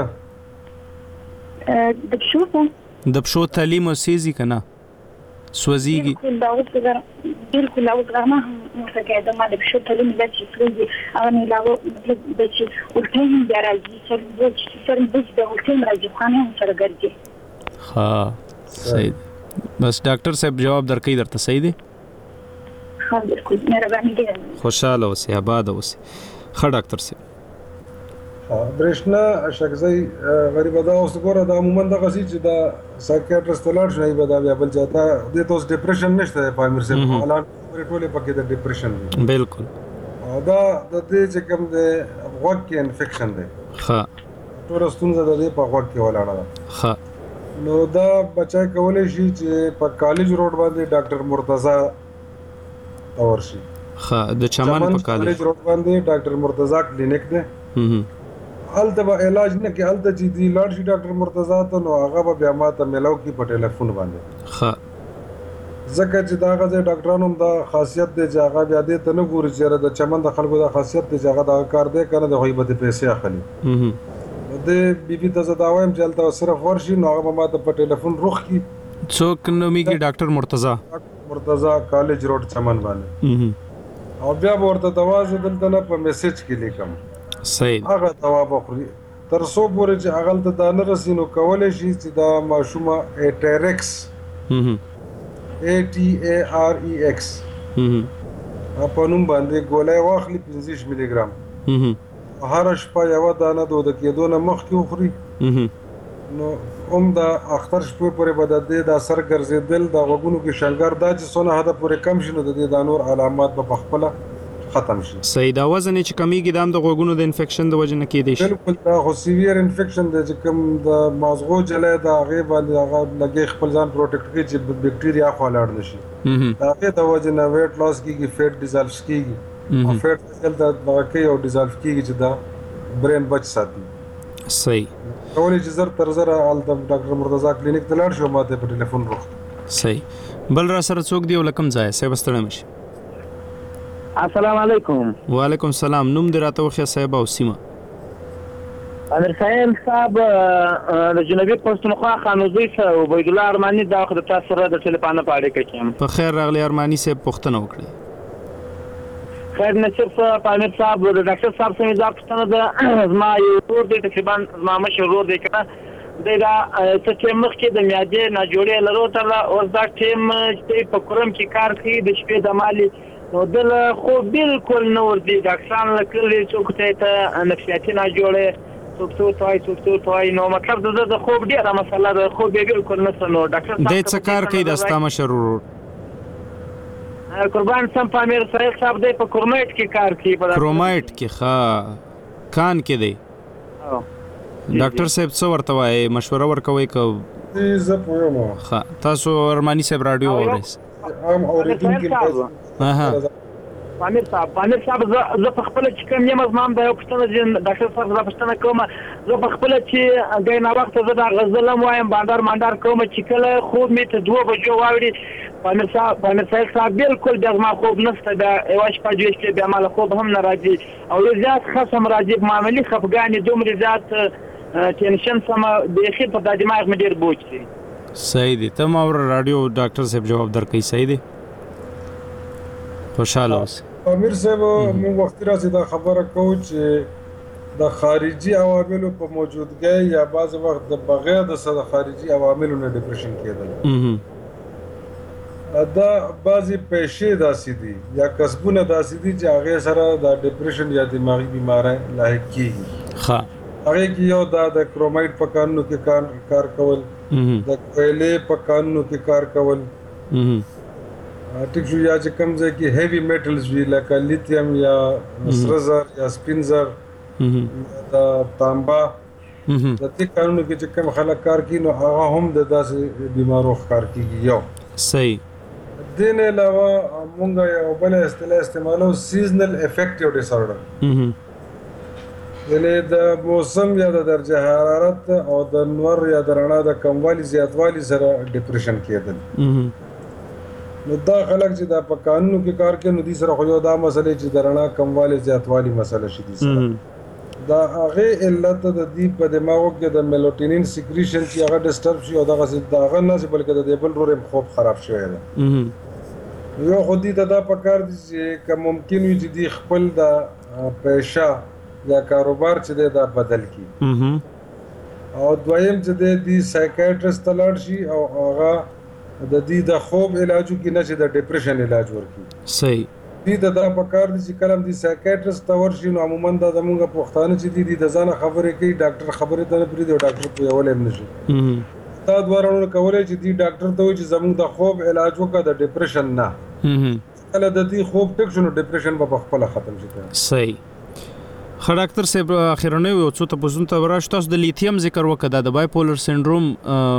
د پښو د پښو تعلیم سيزي کنه؟ سوځيږي. بالکل دا اوس بالکل اوس غما مفکر د ما د پښو تعلیم د سيزي او نه لا مطلب د چې ورته بیا راځي چې د سر د ورته راځي خانه سره ګرځي. ها صحیح. بس ډاکټر صاحب جواب درکې درته صحیح دی. ها بالکل مهرباني دي. خوشاله اوسئ آباد اوسئ. ښه ډاکټر صاحب. ها برښنا شکزای غریب دا اوس ګوره دا عموما د غسی چې دا سایکیاټریست لاړ شي به دا بل چاته د توس ډیپریشن نشته په امر سره حالات ټوله پکې د ډیپریشن دی. بالکل. او دا د دې چې کوم د غوږ کې انفیکشن دی. ها ټول ستونزه د دې په غوږ کې ولاړه ده. ها نو دا بچای کولای شي چې په کالج روډ باندې ډاکټر مرتضی اورشي. ها د چمن په کالج روډ باندې ډاکټر مرتضی کلینیک ده. هم الته به علاج نه کې الته چې دی لاړ شي ډاکټر مرتضی ته نو هغه به بیا ماته ملاو کی په ټلیفون باندې. ها ځکه چې دا غزه ډاکټرانو دا خاصیت دی چې هغه بیا دې ته نه ګوري چې د چمن د خلکو دا خاصیت دی چې هغه دا کار دی کنه د غیبت پیسې اخلي. هم د بي بي ته زداویم چې الته صرف ورشي نو هغه ماته په ټلیفون روخ کی څوک نوميږي ډاکټر مرتضی مرتضی کالج روډ چمن باندې. او بیا ورته تواز دلته نه په میسج کې لیکم. صحیح. هغه تواب خوري تر څو پورې چې هغه ته دا نه رسینو کولای شي چې دا ماشومه اټریکس ا ټي ا ار ای ایکس په نوم باندې ګولۍ واخلي پنځه ملي ګرام هر شپه یو دانه د کېدو نه مخکې وخوري نو هم د اختر شپې پورې به د دې د سر ګرځېدل د غوږونو کې شنګر دا چې څونه حده پورې کم شي نو د دې د نور علامات به پخپله ختم شي. صحیح. دا وزن چې کمیږي دا هم د غوږونو د انفیکشن د وجې نه کېدی شي؟ بالکل دا خو سیویر انفیکشن دی چې کوم د مازغو جلی د هغې باندې هغه لګې خپل ځان پروټیکټ کړي چې بکټیریا خوا لاړ نه شي. د هغې د وجې نه ویټ لاس کېږي، فیټ ډیزالف کېږي او فیټ دلته دغه کوي او ډیزالف کېږي چې دا برین بچ ساتي. صحیح. کولی چې زر تر زره هلته ډاکټر مرتضی کلینیک ته لاړ شو ما ته په ټلیفون روغ. صحیح. بل را سره څوک دی او له کوم ځایه صاحب ستړی مه شي؟ السلام علیکم. وعلیکم السلام. نوم دې راته وښیه صاحب او سیمه؟ امیر صاحب صاحب د جنوبي پښتونخوا خانوزۍ څخه عبیدالله ارماني دا وخت د تاسو سره د ټلیفون په اړیکه کې یم. په خیر راغلی ارماني صاحب، پوښتنه وکړئ. خیر نصیر صاحب، امیر صاحب د ډاکټر صاحب څخه دا پوښتنه ده، زما یو ورور دی تقریبا زما مشر ورور دی که نه دی دا څه ټیم مخکې د معدې ناجوړې لرو ترله اوس دا ټیم چې په کورم کې کار کوي د شپې د مالي نو دل خو بالکل نه ورځي. ډاکټران له کړي څوک ته نفسیاتي ناجوړې څوک څه وایي څوک څه وایي نو مطلب د ده د خوب ډېره مسله ده، خوب یې بالکل نشته. نو ډاکټر صاحب دی څه کار کوي دا ستا مشر ورور؟ قربان سم په امیر صاحب صاحب دی په کرومایټ کې کار کوي. کرومایټ کې؟ ښه. کان کې دی؟ ډاکټر صاحب څه ورته وایي، مشوره ورکوئ که؟ زه پوهیم. ښه. تاسو ارماني صاحب راډیو اورئ؟ عام اورېدونکي امیر صاحب امیر صاحب زه په خپله چې کوم یم زما هم دا یو پوښتنه چې ډاکټر صاحب زه پوښتنه کوم، زه په خپله چې دی ناوخته زه دا غزل هم وایم بانډار مانډار کوم چې کله خوب مې تر دوه بجو واوړي په امیر صاحب په امیر صاحب صاحب بالکل بیا زما خوب نشته، بیا یوه شپه دوې شپې بیا ماله خوب هم نه راځي او ډېر زیات خصم راځي په معمولي خفګان یې دومره زیات ټینشن سمه بیخي په دا دماغ مې ډېر بوج دی. صحیح دی. ته ما ور راډیو ډاکټر صاحب جواب درکوي. صحیح دی. خوشحاله اوسه. امیر صاحب موږ وختي راځي دا خبره کوو چې د خارجي عواملو په موجودګۍ یا بعض وخت د بغیر د څه د خارجي عواملو نه ډپریشن کېدل دا بعضې پیشې داسې دي یا کسبونه داسې دي چې هغې سره د ډپریشن یا دماغي بیماری لاحق کېږي. ښه. هغې کې یو دا د کرومایټ په کانونو کې کار کول، د کویلې په کانونو کې کار کول، ټیک شو، یا چې کوم ځای کې هیوي میټلز وي لکه لیتیم یا سره زر یا سپین زر د تانبا د دې کانونو کې چې کوم خلک کار کوي نو هغه هم د داسې بیمارو ښکار کېږي. یو صحیح. دې نه علاوه مونږ یو بله اصطلاح استعمالو سیزنل افیکټیو ډس آرډر، یعنې د موسم یا د درجه حرارت او د نور یا د رڼا د کموالي زیاتوالي سره ډپریشن کېدل. نو دا خلک چې دا په قانونو کې کار کوي نو دوی سره خو یو دا مسلې چې د رڼا کموالی زیاتوالي مسله شي دي سره دا هغې علت د دې په دماغو کې د میلوټینین سیکریشن چې هغه ډسټرب شي او دغسې د هغه نه بلکې د دې بل رور خوب خراب شوی ده. یو خو دې ته دا پکار دي چې که ممکن وي چې دوی خپل د پیشه یا کاروبار چې دی دا بدل کړي او دویم چې دی دوی سایکیاټرسټ ته لاړ شي او هغه د دې د خوب علاج وکړي نه چې د ډپریشن علاج ورکړي. صحیح. دوی ته دا پکار دي چې کله هم دوی سایکیاټرسټ ته ورشي نو عموما دا زموږ پښتانه چې دي دوی د ځانه خبرې کوي، ډاکټر خبرې ته نه پرېږدي او ډاکټر پوهولی هم نه شي. دا دوه رڼونه کولی چې دوی ډاکټر ته وایي چې زموږ د خوب علاج وکړه د ډپریشن نه، کله د دوی خوب ټیک شو نو ډپریشن به پخپله ختم شي. صحیح. ښه ډاکټر صاحب اخرنی یو څو تپوسونو ته راشو، تاسو د لیتیم ذکر وکړه، دا د بایپولر سنډروم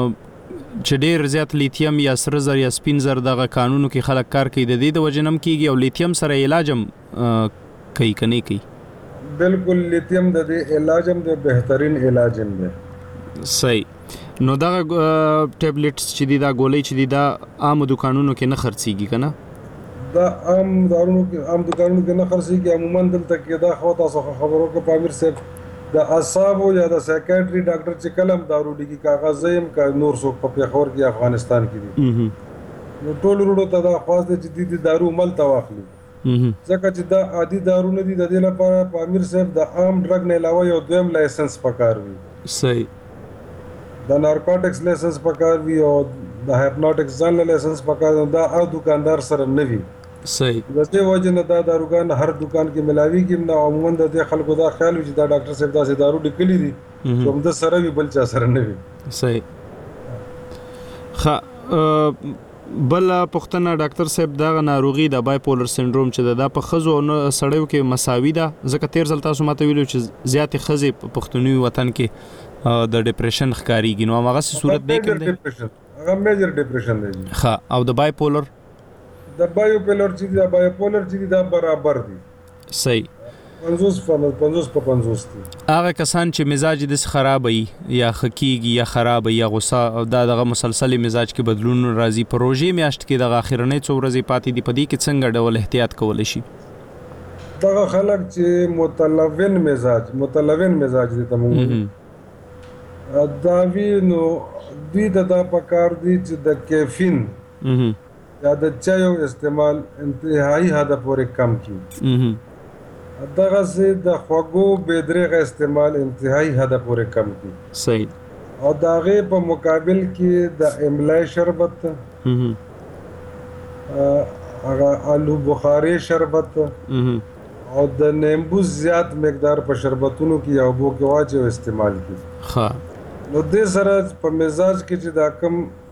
چې ډېر زیات لیتیم یا سره زر یا سپین زر دغه قانونو کې خلک کار کوي، د دې د وجې نه هم کېږي او لیتیم سره علاج هم کوي که نه کوي؟ بالکل لیتیم د دې علاج هم د بهترین علاج هم دی. صحیح. نو دغه ټیبلټس چې دي دا ګولۍ چې دي دا عامو دوکانونو کې نه خرڅېږي که نه؟ دا عام دارونو کې عام دوکانونو کې نه خرڅېږي. عموما دلته کې دا خو تاسو خبرو کې په امیر صاحب د اعصابو یا د سایکیاټري ډاکټر چې کله هم دارو لیکي کاغذ یم که نور څوک په پېښور کې افغانستان کې دي نو ټول وروڼو ته دا خواست دی چې دوی د دارو ملته واخلي، ځکه چې دا عادي دارو نه دي. د دې لپاره په امیر صاحب د عام ډرګ نه علاوه یو دویم لایسنس پکار وي. صحیح. د نارکوټکس لایسنس پکار وي او د هایپنوټکس ځان له لایسنس پکار دی. دا هر دکاندار سره نه وي. صحیح د دې وجه نه دا داروګان هر دکان کې ملاويږي نه عموما د دې خلکو دا خیال وي چې دا ډاکټر صاحب دا سي دارو لیکلي دي چې هم د سره وي بل چا سره نه وي. صحیح. خا بل پښتنه ډاکټر صاحب دا ناروغي د بایپولر سنډروم چې دا په خزو او سړیو کې مساوي ده، ځکه تیر ځل تاسو ماته ویلو چې زیات خزې په پښتوني وطن کې د ډیپریشن ښکاریږي، نو هغه صورت دی کوم دی؟ هغه میجر ډیپریشن دی. ها او د بایپولر د بایپولر چې د بایپولر چې دا برابر دي. صحیح. پنځوس پنځوس په پنځوس دي. هغه کسان چې مزاج د خراب وي یا خکېږي یا خراب یا غوسه او دا دغه مسلسل مزاج کې بدلون راځي، پروژې میاشت کې دغه اخرنۍ څو ورځې پاتې دي، په دې کې څنګه ډول احتیاط کول شي؟ دغه خلک چې متلون مزاج متلون مزاج دي تمام دا وی نو دوی د دا پکار دي چې د کیفین یا د چایو استعمال انتهایی حد پورې کم کړي. دغه سي د خوګو بيدرغه استعمال انتهایی حد پورې کم کړي. صحیح. او داغه په مقابل کې د املای شربت هغه آلو بخاري شربت او د نیمبو زیات مقدار په شربتونو کې یا بو کې واچو استعمال کړي. ها نو دې سره په مزاج کې چې دا کم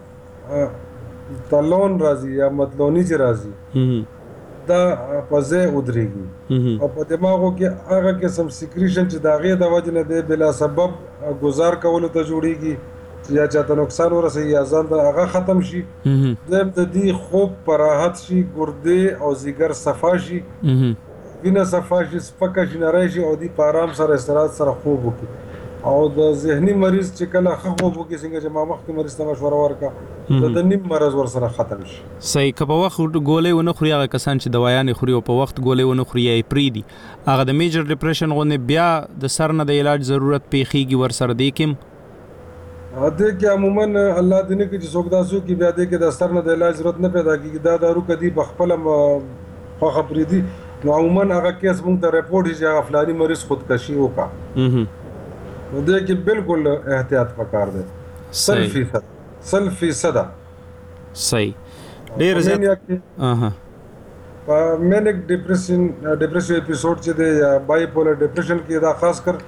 تلون راځي یا متلونی چې راځي دا پزه ودرېږي او په دماغو کې هغه قسم سیکریشن چې دا غي د وجه نه دی بلا سبب گزار کولو ته جوړيږي یا چاته نقصان ورسي یا ځان دا هغه ختم شي، زم د دې خوب پراحت شي، ګردې او زیګر صفا شي، وینه صفا شي، سپکه شي، نری شي او دې په آرام سره استراحت سره خوب وکړي. او د ذهني مریض چې کله خوب وکړي څنګه چې ما مخکې مریض ته مشوره ورکړه د نیم مرز ور سره ختم شي. صحیح. که په وخت ګولې ونه خوري، هغه کسان چې دوايان خوري او په وخت ګولې ونه خوري یې پریدي، هغه د میجر ډیپریشن غونې بیا د سر نه د علاج ضرورت پیخيږي ور سره دی کوم اده کې عموما الله دې نه کې چې څوک داسو کې بیا دې کې د سر نه د علاج ضرورت نه پیدا کیږي، دا دارو کدي بخپل خو خبرې دي نو عموما هغه کیس مونږ ته رپورټ چې افلانی مریض خودکشي وکړه نو دې کې بالکل احتیاط پکار دی. سل فیصد سل فیصد. صحیح. ډیر زیات اها په مینک ډیپریشن ډیپریشن اپیسوډ چې دی یا بایپولر ډیپریشن کې دا خاص کر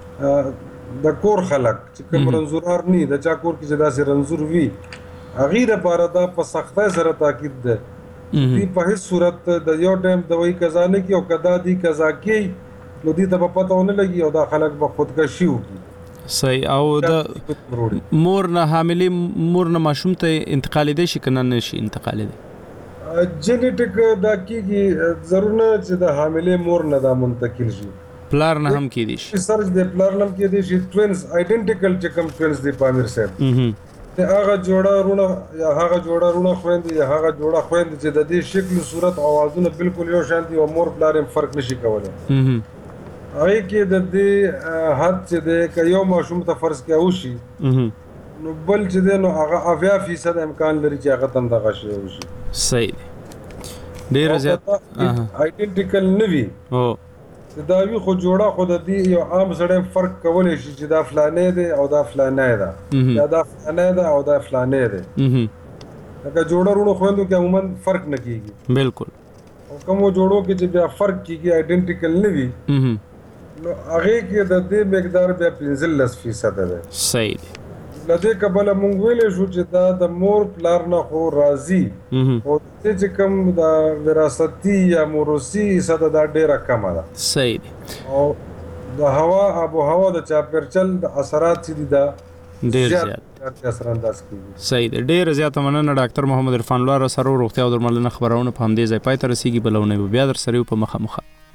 د کور خلک چې کوم رنزورار ني د چا کور کې چې دا سي رنزور وي هغه د بار دا په سختۍ سره تاکید ده دې په هیڅ صورت د یو ټیم دوی قضا نه کی او قضا دی قضا کی نو دې ته په پته ونه لګي او دا خلک به خودکشي وکړي. صحیح. او د مور نه حاملې مور نه ماشوم ته انتقال دي شي کنه نشي انتقال دي جینیټیک دا کیږي ضرور نه چې د حاملې مور نه دا منتقل شي، پلار نه هم کې دي شي سرچ د پلار نه کې دي شي ټوینز آیډنټیکل چې کوم ټوینز دي پامیر صاحب ته هغه جوړه رونه یا هغه جوړه رونه خويند یا هغه جوړه خويند چې د دې شکل صورت اوازونه بالکل یو شان دي او مور پلار هم فرق نشي کولای. هغه کې د دې حد چې د یو ماشوم ته فرض کې اوشي نو بل چې د نو هغه اویا فیصد امکان لري چې هغه تم دغه شی وشي. صحیح. ډیر زیات آیډنټیکل نوي او دا وی خو جوړه خو د دې یو عام سره فرق کولای شي چې دا فلانه دی او دا فلانه ده یا دا فلانه ده او دا فلانه ده دا جوړه ورونو خوندو کې عموما فرق نه کیږي. بالکل. او کوم جوړو کې چې بیا فرق کیږي آیډنټیکل نوي نو هغه کې د دې مقدار بیا پنځلس فیصد ده. صحیح. لدې قبل مونږ ویلې شو چې دا د مور پلار نه خو راضي او چې کوم دا وراثتي یا موروثي صد دا ډیره کم ده. صحیح. او د هوا ابو هوا د چاپیرچل د اثرات چې دا ډیر زیات اثر انداز کیږي. صحیح. ډیر زیات مننه ډاکټر محمد عرفان الله سره روغتیا او درملنه خبرونه په همدې ځای پای ته رسیدي، بلونه بیا در سره په مخه مخه